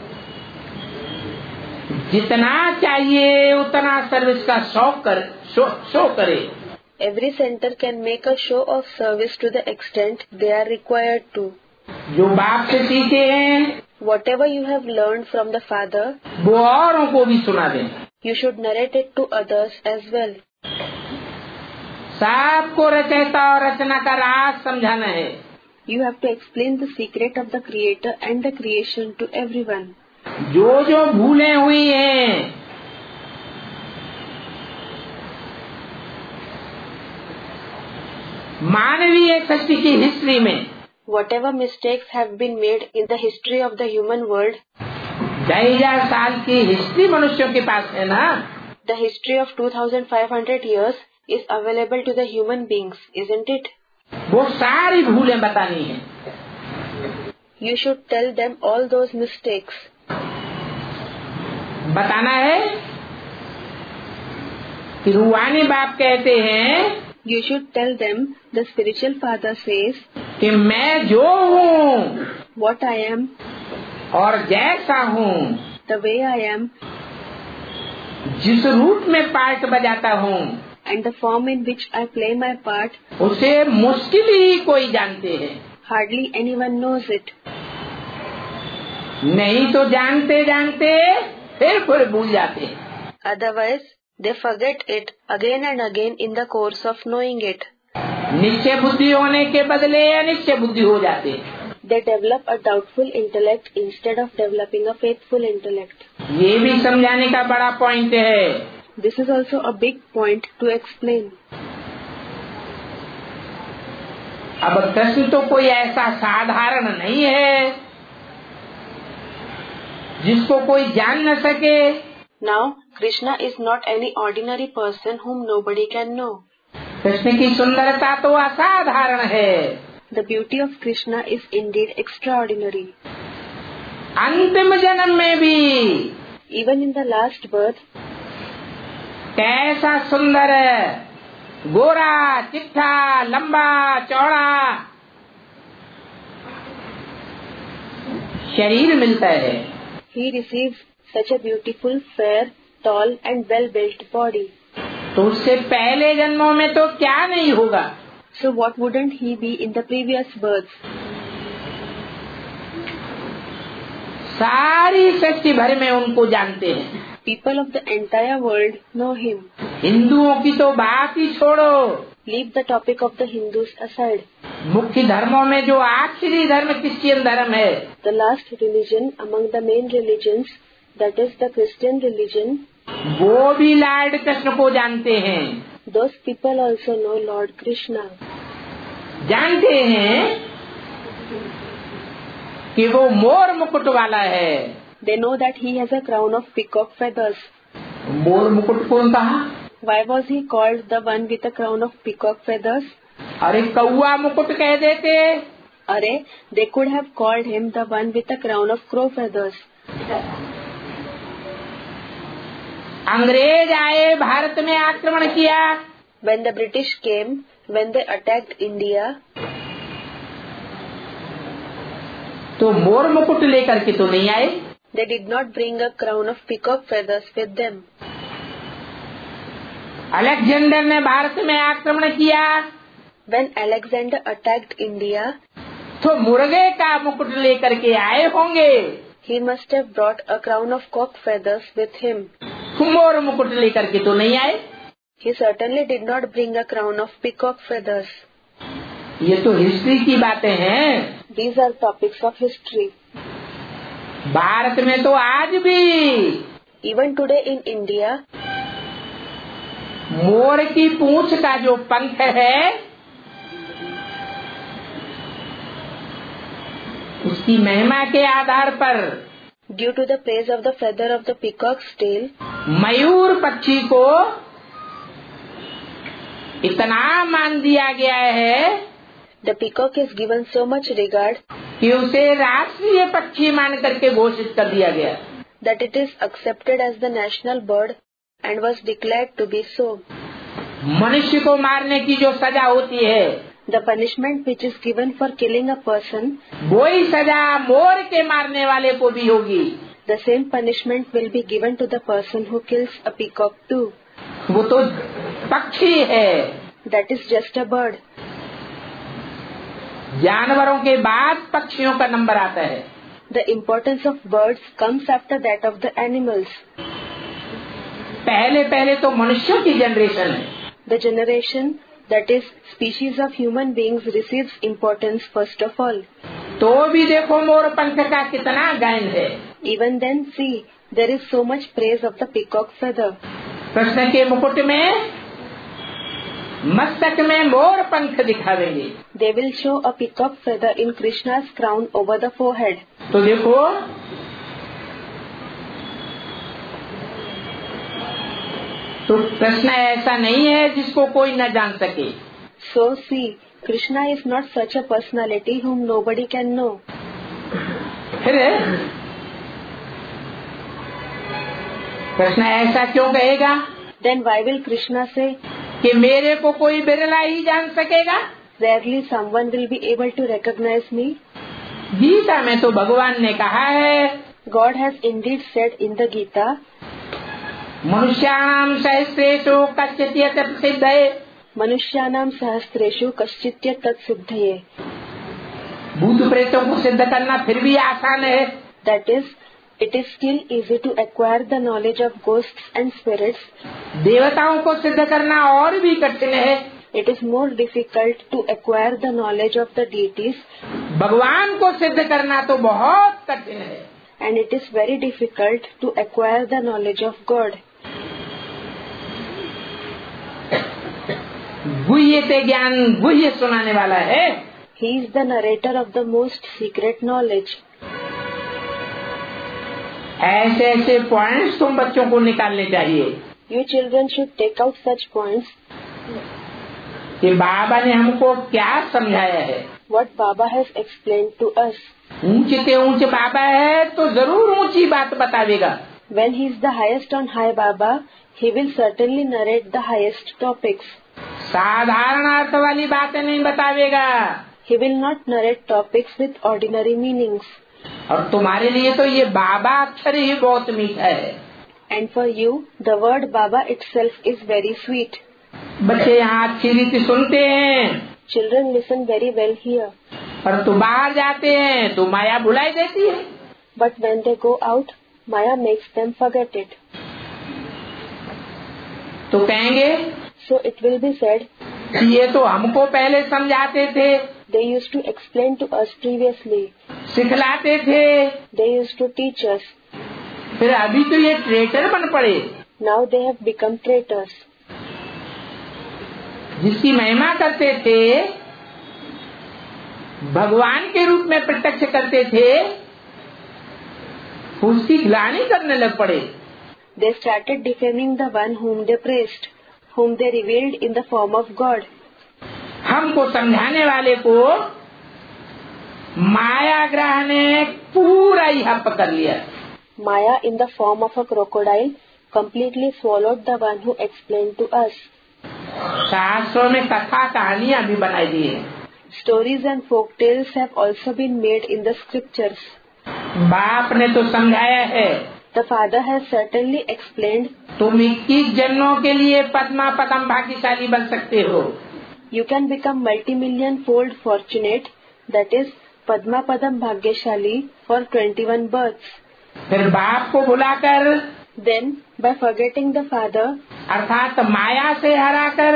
जितना चाहिए उतना सर्विस का शो करे। Every center can make a show of service to the extent they are required to. जो बाप से सीखे हैं Whatever you have learned from the Father, वो औरों को भी सुना दें। you should narrate it to others as well. सबको रचयिता और रचना का राज समझाना है। You have to explain the secret of the Creator and the creation to everyone. जो भूलें हुई हैं मानवीय सृष्टि की हिस्ट्री में, Whatever mistakes have been made in the history of the human world, 2000 साल की हिस्ट्री मनुष्यों के पास है ना। the history of 2500 years is available to the human beings, isn't it? वो सारी भूलें बतानी है। You should tell them all those mistakes. बताना है कि रूहानी बाप कहते हैं You should tell them, the spiritual Father says, कि मैं जो हूँ what I am, और जैसा हूँ, the way I am, जिस रूप में पार्ट बजाता हूँ, and the form in which I play my part, उसे मुश्किल ही कोई जानते हैं। hardly anyone knows it. नहीं तो जानते जानते फिर भूल जाते हैं। Otherwise, they forget it again and again in the course of knowing it. निश्चय बुद्धि होने के बदले अनिश्चय बुद्धि हो जाते हैं। They develop a doubtful intellect instead of developing a faithful intellect. ये भी समझाने का बड़ा पॉइंट है। This is also a big point to explain. अब प्रश्न तो कोई ऐसा साधारण नहीं है जिसको कोई जान न सके। Now, Krishna is not any ordinary person whom nobody can know. Krishna की सुंदरता तो असाधारण है। The beauty of Krishna is indeed extraordinary. अंतिम जन्म में भी Even in the last birth, कैसा सुंदर गोरा चिट्ठा लंबा चौड़ा शरीर मिलता है। he receives such a beautiful, fair, tall and well-built body. तो उससे पहले जन्मों में तो क्या नहीं होगा। So what wouldn't he be in the previous births? सारी सृष्टि भर में उनको जानते हैं। People of the entire world know him. हिंदुओं की तो बात ही छोड़ो, Leave the topic of the Hindus aside. मुख्य धर्मों में जो आखिरी धर्म क्रिश्चियन धर्म है, The last religion among the main religions, that is the Christian religion, वो भी लॉर्ड कृष्ण को जानते हैं। those people also know Lord Krishna. जानते हैं कि वो मोर मुकुट वाला है। They know that he has a crown of peacock feathers. मोर मुकुट कौन कहा? Why was he called the one with a crown of peacock feathers? अरे कौआ मुकुट कह देते। Arey, they could have called him the one with a crown of crow feathers. अंग्रेज आए, भारत में आक्रमण किया। When the British came, when they attacked India, तो मोर मुकुट लेकर के तो नहीं आए। they did not bring a crown of peacock feathers with them. Alexander ने भारत में आक्रमण किया When Alexander attacked India, तो मुर्गे का मुकुट लेकर के आए होंगे। he must have brought a crown of cock feathers with him. मोर मुकुट लेकर के तो नहीं आए। He certainly did not bring a crown of peacock feathers. ये तो हिस्ट्री की बातें हैं। These are topics of history. Bharat में तो आज भी Even today in India, मोर की पूंछ का जो पंख है उसकी महिमा के आधार पर Due to the praise of the feather of the peacock's tail, मयूर पक्षी को इतना मान दिया गया है, the peacock is given so much regard कि उसे राष्ट्रीय पक्षी मान करके घोषित कर दिया गया, that it is accepted as the national bird and was declared to be so. मनुष्य को मारने की जो सजा होती है, The punishment which is given for killing a person, वही सजा मोर के मारने वाले को भी होगी. the same punishment will be given to the person who kills a peacock too. वो तो पक्षी है. That is just a bird. जानवरों के बाद पक्षियों का नंबर आता है. The importance of birds comes after that of the animals. पहले तो मनुष्यों की जनरेशन है. The generation, that is, species of human beings receives importance first of all. तो भी देखो मोर पंख का कितना गायन है. Even then, see, there is so much praise of the peacock feather. Krishna के मुकुट में, मस्तक में मोर पंख दिखावेंगे. They will show a peacock feather in Krishna's crown over the forehead. तो देखो, तो कृष्ण ऐसा नहीं है जिसको कोई न जान सके. So see, Krishna is not such a personality whom nobody can know. फिर कृष्ण ऐसा क्यों कहेगा? Then why will Krishna say, कि मेरे को कोई बिरला ही जान सकेगा? rarely someone will be able to recognize me? Gita में तो भगवान ने कहा है, God has indeed said in the Gita, मनुष्याणाम सहस्रेषु कश्चित् यत् सिद्धये. मनुष्यानाम सहस्त्रेषु कश्चित् यत् तत्सिद्धये. भूत प्रेतों को सिद्ध करना फिर भी आसान है. That is, it is still easy to acquire the knowledge of ghosts and spirits. देवताओं को सिद्ध करना और भी कठिन है. It is more difficult to acquire the knowledge of the deities. भगवान को सिद्ध करना तो बहुत कठिन है. And it is very difficult to acquire the knowledge of God. गुह्य ते ज्ञान गुह्य सुनाने वाला है. He is the narrator of the most secret knowledge. ऐसे ऐसे पॉइंट्स तुम बच्चों को निकालने चाहिए. You children should take out such points. कि बाबा ने हमको क्या समझाया है. What Baba has explained to us. ऊंचे ते ऊंचे बाबा है तो जरूर ऊंची बात बतावेगा. When he is the highest on high Baba, he will certainly narrate the highest topics. साधारण अर्थ वाली बातें नहीं बतावेगा. He will not narrate topics with ordinary meanings. और तुम्हारे लिए तो ये बाबा अक्षर ही बहुत मीठा है. And for you, the word Baba itself is very sweet. बच्चे यहाँ अच्छी रीति सुनते हैं. Children listen very well here. पर तो बाहर जाते हैं तो माया भुलाई देती है. But when they go out, Maya makes them forget it. तो कहेंगे, So it will be said, ये तो हमको पहले समझाते थे, they used to explain to us previously. सिखलाते थे, They used to teach us. फिर अभी तो ये ट्रेटर बन पड़े. Now they have become traitors. जिसकी महिमा करते थे, भगवान के रूप में प्रत्यक्ष करते थे, उसकी ग्लानि करने लग पड़े. They started defaming the one whom they praised, whom they revealed in the form of God. हमको समझाने वाले को माया ग्रह ने पूरा ही हप कर लिया. Maya, in the form of a crocodile, completely swallowed the one who explained to us. शास्त्रों में कथा कहानियां भी बनाई दी है. Stories and folk tales have also been made in the scriptures. बाप ने तो समझाया है. The father has certainly explained. तुम 21 जन्मों के लिए पद्मा पदम भाग्यशाली बन सकते हो. You can become multi-million fold fortunate, that is, Padma Padam Bhagyashali for 21 births. फिर बाप को भुलाकर, Then, by forgetting the father, अर्थात माया से हराकर,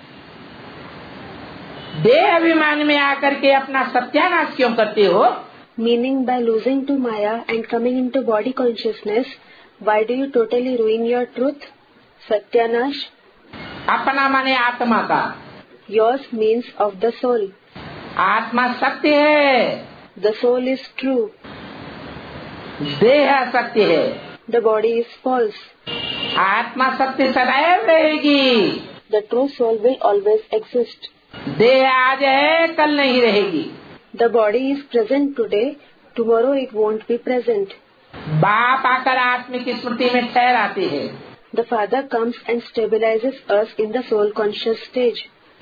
देह अभिमान में आकर के अपना सत्यानाश क्यों करते हो? meaning by losing to Maya and coming into body consciousness, why do you totally ruin your truth? Satyanash. अपना माने आत्मा का. Yours means of the soul. आत्मा सत्य है. The soul is true. देह सत्य है, The body is false. आत्मा सत्य सदैव रहेगी। The true soul will always exist. देह आज है, कल नहीं रहेगी। The body is present today, tomorrow it won't be present. बाप आकर आत्मिक स्मृति में ठहराते हैं। The Father comes and stabilizes us in the soul conscious stage.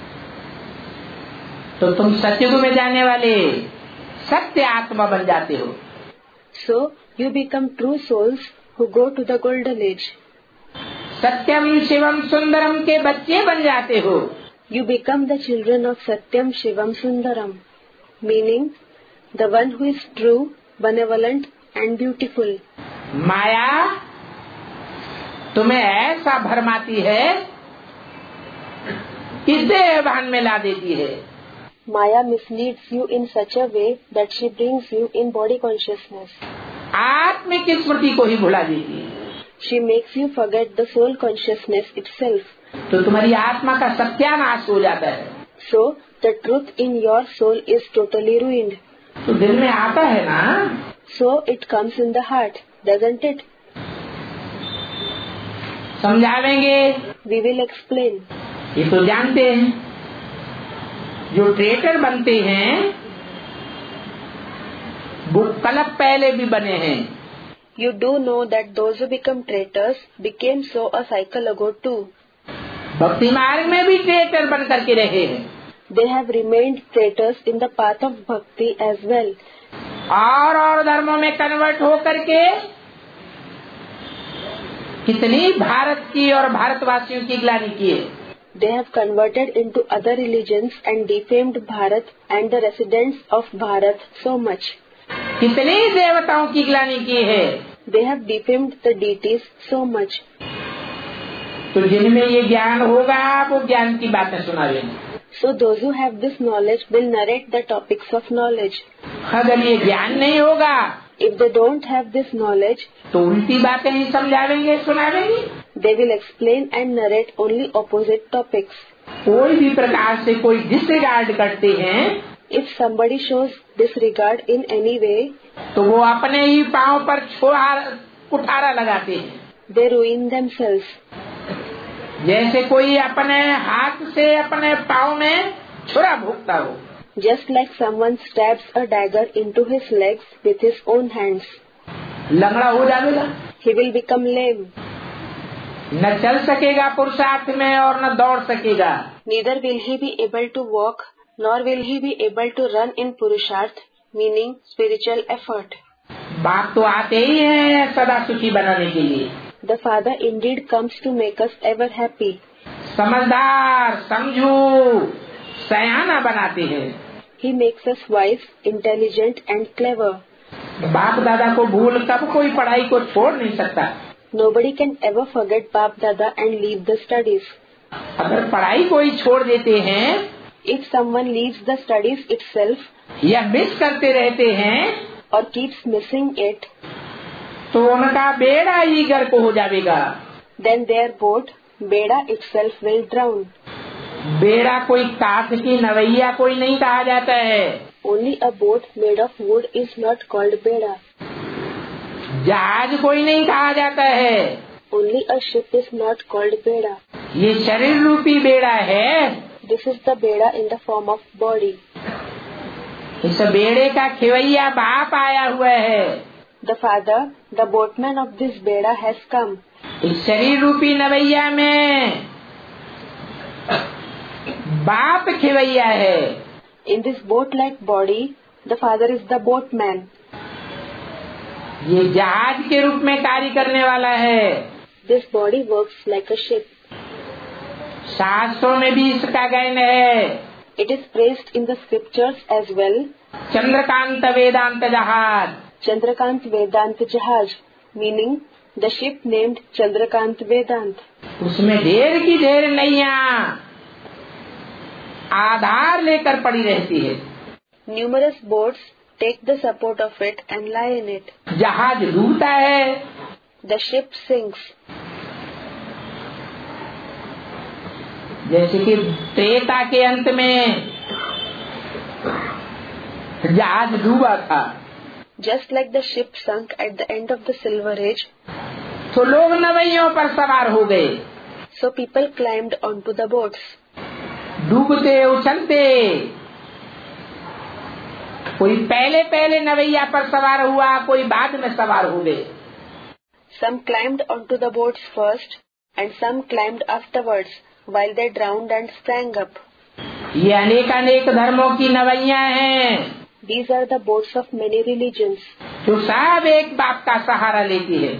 तो तुम सतयुग में जाने वाले सत्य आत्मा बन जाते हो। So you become true souls who go to the golden age. सत्यम शिवम सुंदरम के बच्चे बन जाते हो। You become the children of Satyam Shivam Sundaram, meaning the one who is true, benevolent and beautiful. माया तुम्हें ऐसा भरमाती है कि देह भान में ला देती है। Maya misleads you in such a way that she brings you in body consciousness. आत्मिक स्मृति को ही भुला देती है। She makes you forget the soul consciousness itself. तो तुम्हारी आत्मा का सत्यानाश हो जाता है। So the truth in your soul is totally ruined. तो दिल में आता है ना, So it comes in the heart, doesn't it? समझावेंगे। We will explain. ये तो जानते हैं, जो ट्रेटर बनते हैं वो कलप पहले भी बने हैं। You do know that those who become traitors became so a cycle ago too. भक्ति मार्ग में भी ट्रेटर बन करके रहे हैं। They have remained traitors in the path of bhakti as well. और धर्मों में कन्वर्ट हो करके कितनी भारत की और भारतवासियों की ग्लानि की है। They have converted into other religions and defamed Bharat and the residents of Bharat so much. कितने देवताओं की ग्लानि की है। They have defamed the deities so much. तो जिनमें ये ज्ञान होगा वो ज्ञान की बातें सुनावेंगे। So those who have this knowledge will narrate the topics of knowledge. अगर ये ज्ञान नहीं होगा, If they don't have this knowledge, तो उल्टी बातें ही समझावेंगे, सुनावेंगे। they will explain and narrate only opposite topics. कोई भी प्रकार से कोई डिसरिगार्ड करते हैं, If somebody shows disregard in any way, तो वो अपने ही पांव पर कुठारा लगाते हैं। they ruin themselves. जैसे कोई अपने हाथ से अपने पाँव में छुरा भोगता हो। Just like someone stabs a dagger into his legs with his own hands. लंगड़ा हो जाएगा, He will become lame. न चल सकेगा पुरुषार्थ में और न दौड़ सकेगा। Neither will he be able to walk, nor will he be able to run in Purusharth, meaning spiritual effort. बाप तो आते ही हैं सदा सुखी बनाने के लिए। The Father indeed comes to make us ever happy. समझदार, समझू, सयाना बनाते हैं। He makes us wise, intelligent and clever. बाप दादा को भूल कब कोई पढ़ाई को छोड़ नहीं सकता। Nobody can ever forget Bap Dada and leave the studies. अगर पढ़ाई कोई छोड़ देते हैं, If someone leaves the studies itself या मिस करते रहते हैं, or keeps missing it, तो उनका बेड़ा ही गर्क हो जाएगा। then their boat, Beda itself will drown. बेड़ा कोई काठ की नवैया कोई नहीं कहा जाता है। Only a boat made of wood is not called Beda. जहाज कोई नहीं कहा जाता है। Only a ship is not called Beda. ये शरीर रूपी बेड़ा है। This is the Beda in the form of body. इस बेड़े का खेवैया बाप आया हुआ है। The Father, the boatman of this Beda has come. इस शरीर रूपी नवैया में बाप खेवैया है। In this boat-like body, the Father is the boatman. ये जहाज के रूप में कार्य करने वाला है। This body works like a ship. शास्त्रों में भी इसका गायन है। It is praised in the scriptures as well. Chandrakant वेदांत जहाज। Chandrakant Vedant Jahaj, meaning the ship named Chandrakant Vedant. उसमें ढेर की ढेर नैया आधार लेकर पड़ी रहती है। Numerous boats take the support of it and lie in it. जहाज डूबता है, The ship sinks. जैसे कि त्रेता के अंत में जहाज डूबा था। Just like the ship sunk at the end of the Silver Age, तो लोग नवैयों पर सवार हो गए, so people climbed onto the boats. डूबते उछलते, कोई पहले पहले नवैया पर सवार हुआ, कोई बाद में सवार हुए। Some climbed onto the boats first, and some climbed afterwards, while they drowned and sprang up. ये अनेक धर्मों की नवैया हैं, These are the boats of many religions, जो सब एक बाप का सहारा लेती है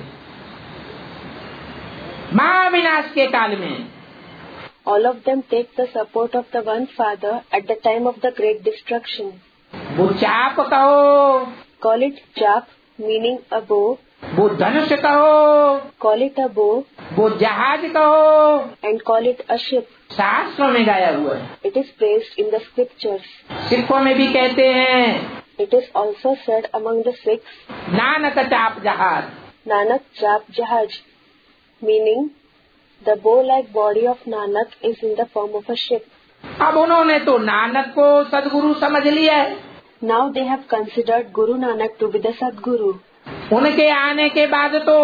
महाविनाश के काल में। all of them take the support of the one Father at the time of the great destruction. वो चाप कहो, Call it chap, meaning a bow. वो धनुष कहो, Call it a bow, वो जहाज कहो, and call it a ship. शास्त्रों में गाया हुआ है। It is praised in the scriptures. सिखों में भी कहते हैं, It is also said among the Sikhs, Nanak चाप जहाज। Nanak chap jahaj, meaning the bow-like body of Nanak is in the form of a ship. अब उन्होंने तो नानक को सदगुरु समझ लिया है, Now they have considered Guru Nanak to be the Sadguru. उनके आने के बाद तो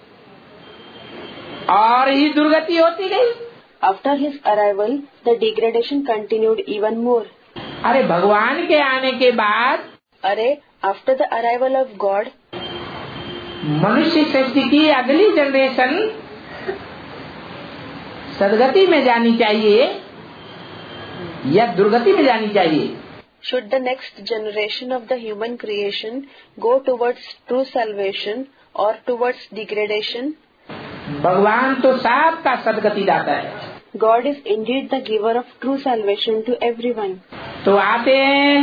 और ही दुर्गति होती गई। After his arrival, the degradation continued even more. अरे भगवान के आने के बाद Array, after the arrival of God, मनुष्य सृष्टि की अगली जनरेशन सदगति में जानी चाहिए या दुर्गति में जानी चाहिए? should the next generation of the human creation go towards true salvation or towards degradation? भगवान तो सबका सदगति दाता है। God is indeed the giver of true salvation to everyone. तो आते हैं,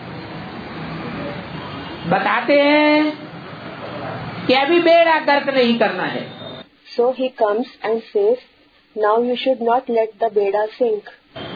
बताते हैं कि अभी बेड़ा गर्क नहीं करना है। So he comes and says, now you should not let the Beda sink.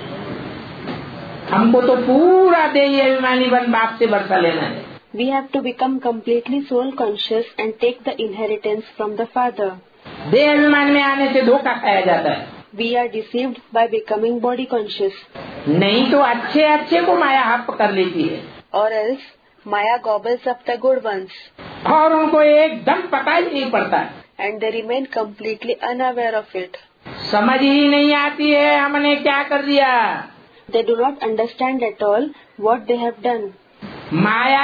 हमको तो पूरा देही अभिमानी बन बाप से वर्षा लेना है। We have to become completely soul conscious and take the inheritance from the Father. देह अभिमान में आने से धोखा खाया जाता है। We are deceived by becoming body conscious. नहीं तो अच्छे अच्छे को माया हप कर लेती है Or else, Maya gobbles up the good ones. और उनको एकदम पता ही नहीं पड़ता, And they remain completely unaware of it. समझ ही नहीं आती है हमने क्या कर दिया। They do not understand at all what they have done. माया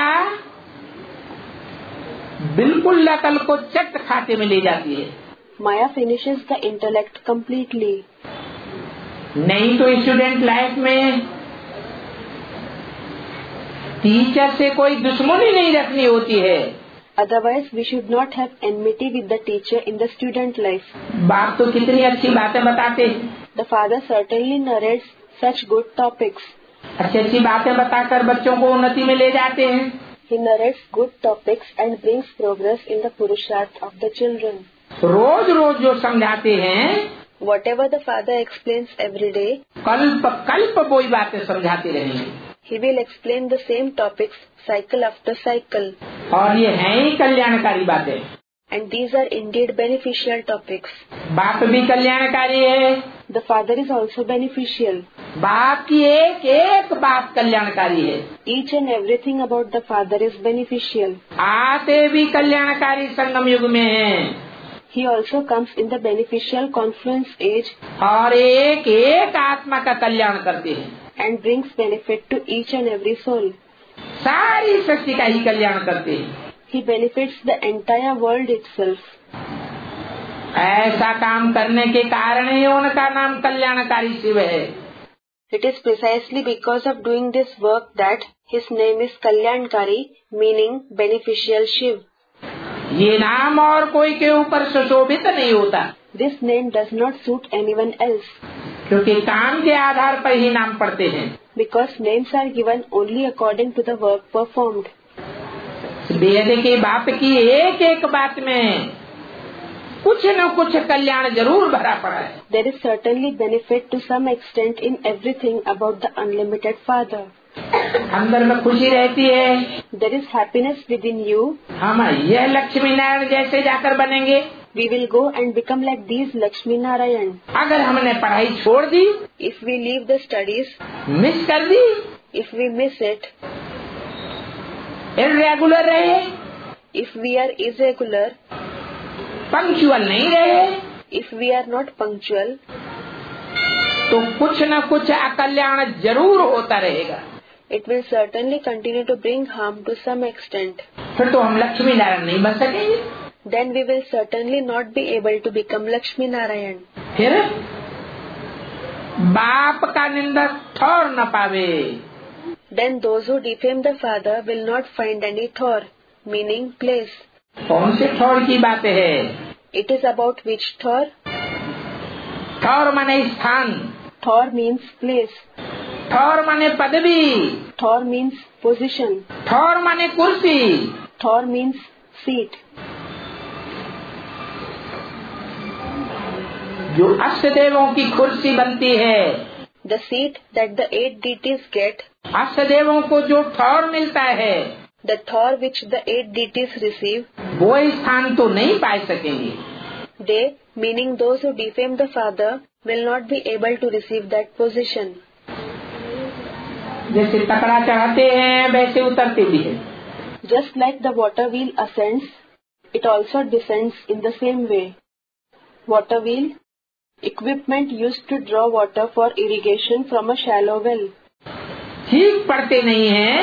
बिल्कुल अकल को चट खाते में ले जाती है। Maya finishes the intellect completely. नहीं तो स्टूडेंट लाइफ में टीचर से कोई दुश्मनी नहीं रखनी होती है। Otherwise, we should not have enmity with the teacher in the student life. बाप तो कितनी अच्छी बातें बताते हैं, The father certainly narrates such good topics. अच्छी अच्छी बातें बताकर बच्चों को उन्नति में ले जाते हैं। He narrates good topics and brings progress in the Purusharth of the children. रोज रोज जो समझाते हैं, Whatever the father explains every day, कल्प कल्प वही बातें समझाते रहेंगे। he will explain the same topics cycle after cycle. और ये हैं ही कल्याणकारी बातें। And these are indeed beneficial topics. बाप भी कल्याणकारी है, The father is also beneficial. बाप की एक एक बात कल्याणकारी है। Each and everything about the father is beneficial. आते भी कल्याणकारी संगम युग में हैं He also comes in the beneficial confluence age और एक एक आत्मा का कल्याण करते हैं। and brings benefit to each and every soul. सारी सृष्टि का ही कल्याण करते हैं। He benefits the entire world itself. ऐसा काम करने के कारण ही उनका नाम कल्याणकारी शिव है। It is precisely because of doing this work that his name is Kalyankari, meaning beneficial Shiv. ये नाम और कोई के ऊपर सुशोभित नहीं होता, This name does not suit anyone else, क्योंकि काम के आधार पर ही नाम पड़ते हैं। because names are given only according to the work performed. वेद के बाप की एक एक बात में कुछ न कुछ कल्याण जरूर भरा पड़ा है। There is certainly benefit to some extent in everything about the unlimited Father. अंदर में खुशी रहती है, There is happiness within you. हम यह लक्ष्मी नारायण जैसे जाकर बनेंगे। We will go and become like these Lakshmi Narayan. अगर हमने पढ़ाई छोड़ दी, If we leave the studies, miss कर दी, if we miss it, irregular रहे, if we are irregular, punctual नहीं रहे, if we are not punctual, तो कुछ न कुछ अकल्याण जरूर होता रहेगा। it will certainly continue to bring harm to some extent. फिर तो हम लक्ष्मी नारायण नहीं बन सकेंगे। Then we will certainly not be able to become Lakshmi Narayan. फिर बाप का निंदक ठौर न पावे। Then those who defame the father will not find any thor, meaning place. कौन से ठौर की बात है? It is about which thor? ठौर माने स्थान, Thor means place. ठौर माने पदवी, Thor means position. ठौर माने कुर्सी। Thor means seat. जो अष्ट देवों की कुर्सी बनती है, The seat that the 8 deities get, अष्ट देवों को जो ठौर मिलता है, the thor which the 8 deities receive, वो स्थान तो नहीं पा सकेंगे। they, meaning those who defame the father, will not be able to receive that position. जैसे टकरा चढ़ाते हैं वैसे उतरते भी है। Just like the water wheel ascends, it also descends in the same way. Water wheel, equipment used to draw water for irrigation from a shallow well. ठीक पढ़ते नहीं हैं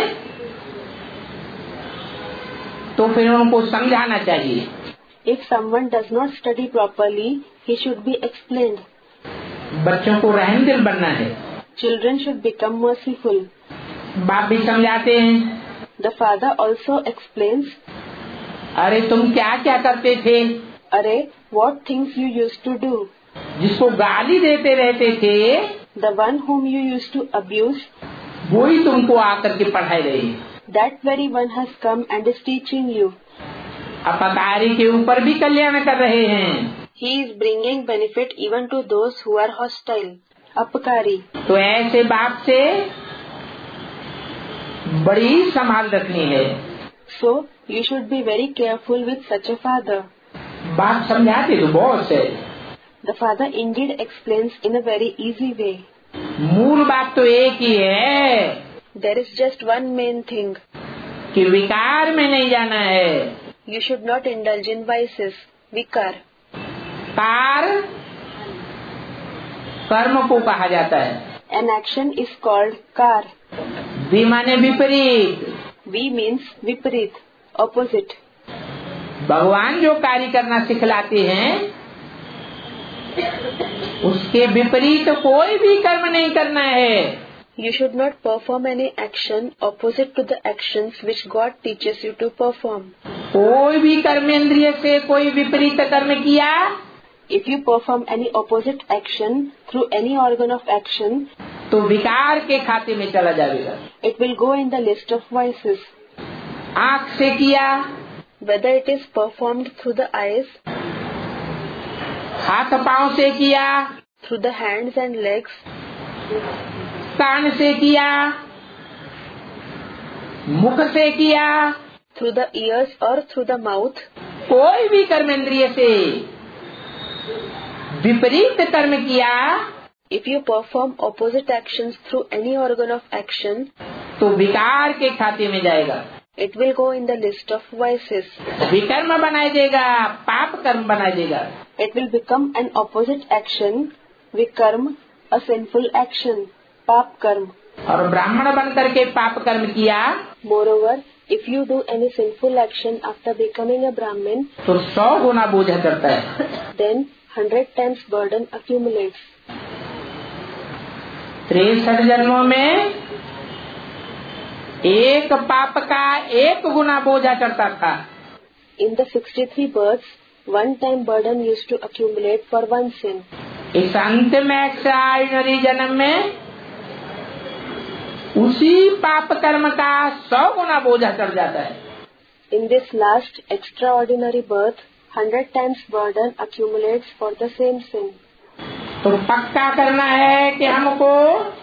तो फिर उनको समझाना चाहिए। If someone does not study properly, he should be explained. बच्चों को रहम दिल बनना है। Children should become merciful. बाप भी समझाते हैं। The father also explains, अरे तुम क्या क्या करते थे? अरे, what things you used to do? जिसको गाली देते रहते थे, The one whom you used to abuse, वही तुमको आकर के पढ़ाई रही। that very one has come and is teaching you. अपकारी के ऊपर भी कल्याण कर रहे हैं। He is bringing benefit even to those who are hostile. अपकारी। तो ऐसे बाप से बड़ी संभाल रखनी है। So you should be very careful with such a father. बाप समझाते तो बहुत है। The father indeed explains in a very easy way. मूल बात तो एक ही है, There is just one main thing. कि विकार में नहीं जाना है। You should not indulge in vices, vikar. कार कर्म को कहा जाता है। An action is called kar. वि माने विपरीत। V means viparit, opposite. भगवान जो कार्य करना सिखलाते हैं उसके विपरीत कोई भी कर्म नहीं करना है। You should not perform any action opposite to the actions which God teaches you to perform. कोई भी कर्मेंद्रिय से कोई विपरीत कर्म किया, If you perform any opposite action through any organ of action, तो विकार के खाते में चला जाएगा। it will go in the list of vices. आँख से किया, Whether it is performed through the eyes, हाथ पांव से किया, through the hands and legs, कान से किया, मुख से किया, through the ears or through the mouth, कोई भी कर्मेंद्रिय से विपरीत कर्म किया, if you perform opposite actions through any organ of action, तो विकार के खाते में जाएगा। it will go in the list of vices. विकर्म बनाई देगा, पाप कर्म बनाई देगा। It will become an opposite action, vikarm, a sinful action, pap karm. और ब्राह्मण बन करके पाप कर्म किया, Moreover, if you do any sinful action after becoming a Brahmin, तो 100 गुना बोझ करता है। then 100 times burden accumulates. 63 जन्मों में एक पाप का 1 गुना बोझा चढ़ता था। In the 63 births, one time burden used to accumulate for one sin. इस अंतिम एक्स्ट्राऑर्डिनरी जन्म में उसी पाप कर्म का 100 गुना बोझा चढ़ जाता है। In this last extraordinary birth, 100 times burden accumulates for the same sin. तो पक्का करना है कि हमको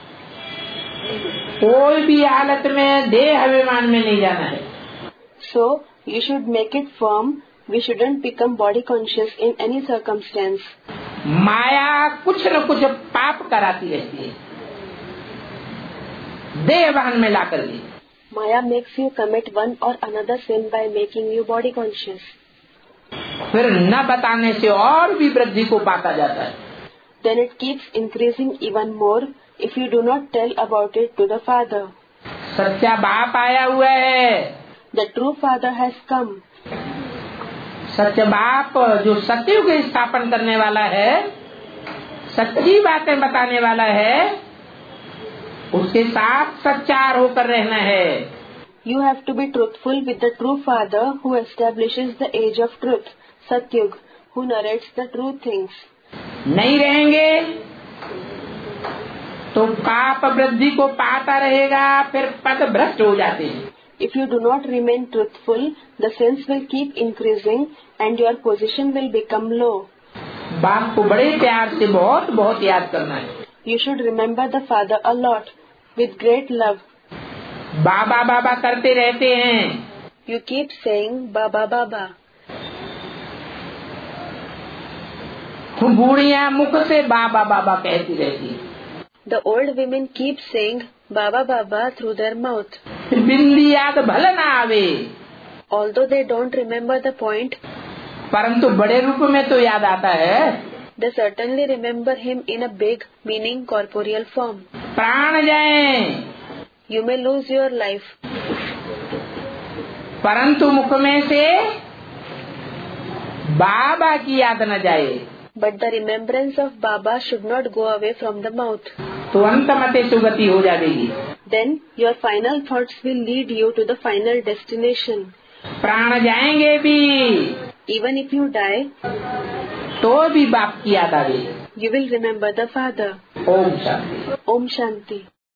कोई भी हालत में देह अभिमान में नहीं जाना है। So, you should make it firm, we shouldn't become body conscious in any circumstance. माया कुछ न कुछ पाप कराती रहती है, देह वाहन में ला कर के। Maya makes you commit one or another sin by making you body conscious. फिर न बताने से और भी वृद्धि को पाता जाता है. Then it keeps increasing even more if you do not tell about it to the Father. सच्चा बाप आया हुआ है. The true Father has come. सच्चा बाप जो सत्य को स्थापन करने वाला है, सच्ची बातें बताने वाला है, उसके साथ सच्चार होकर रहना है. You have to be truthful with the true Father who establishes the age of truth, Satyug, who narrates the true things. नहीं रहेंगे तो पाप वृद्धि को पाता रहेगा, फिर पद भ्रष्ट हो जाते हैं. If you do not remain truthful, the sins will keep increasing and your position will become low. बाप को बड़े प्यार से बहुत बहुत याद करना है. You should remember the Father a lot, with great love. बाबा बाबा करते रहते हैं. You keep saying Baba Baba. बूढ़ियां मुख से बाबा बाबा कहती रहती हैं. The old women keep saying Baba Baba through their mouth. बिंदी याद भले ना आवे, Although they don't remember the point, परंतु बड़े रूप में तो याद आता है. they certainly remember him in a big, meaning corporeal form. प्राण जाए, You may lose your life, परंतु मुख में से बाबा की याद न जाए. but the remembrance of Baba should not go away from the mouth. तो अंत मते सुगति हो जाएगी. Then your final thoughts will lead you to the final destination. प्राण जाएंगे भी Even if you die, तो भी बाप की याद आएगी. you will remember the Father. Om Shanti. Om Shanti.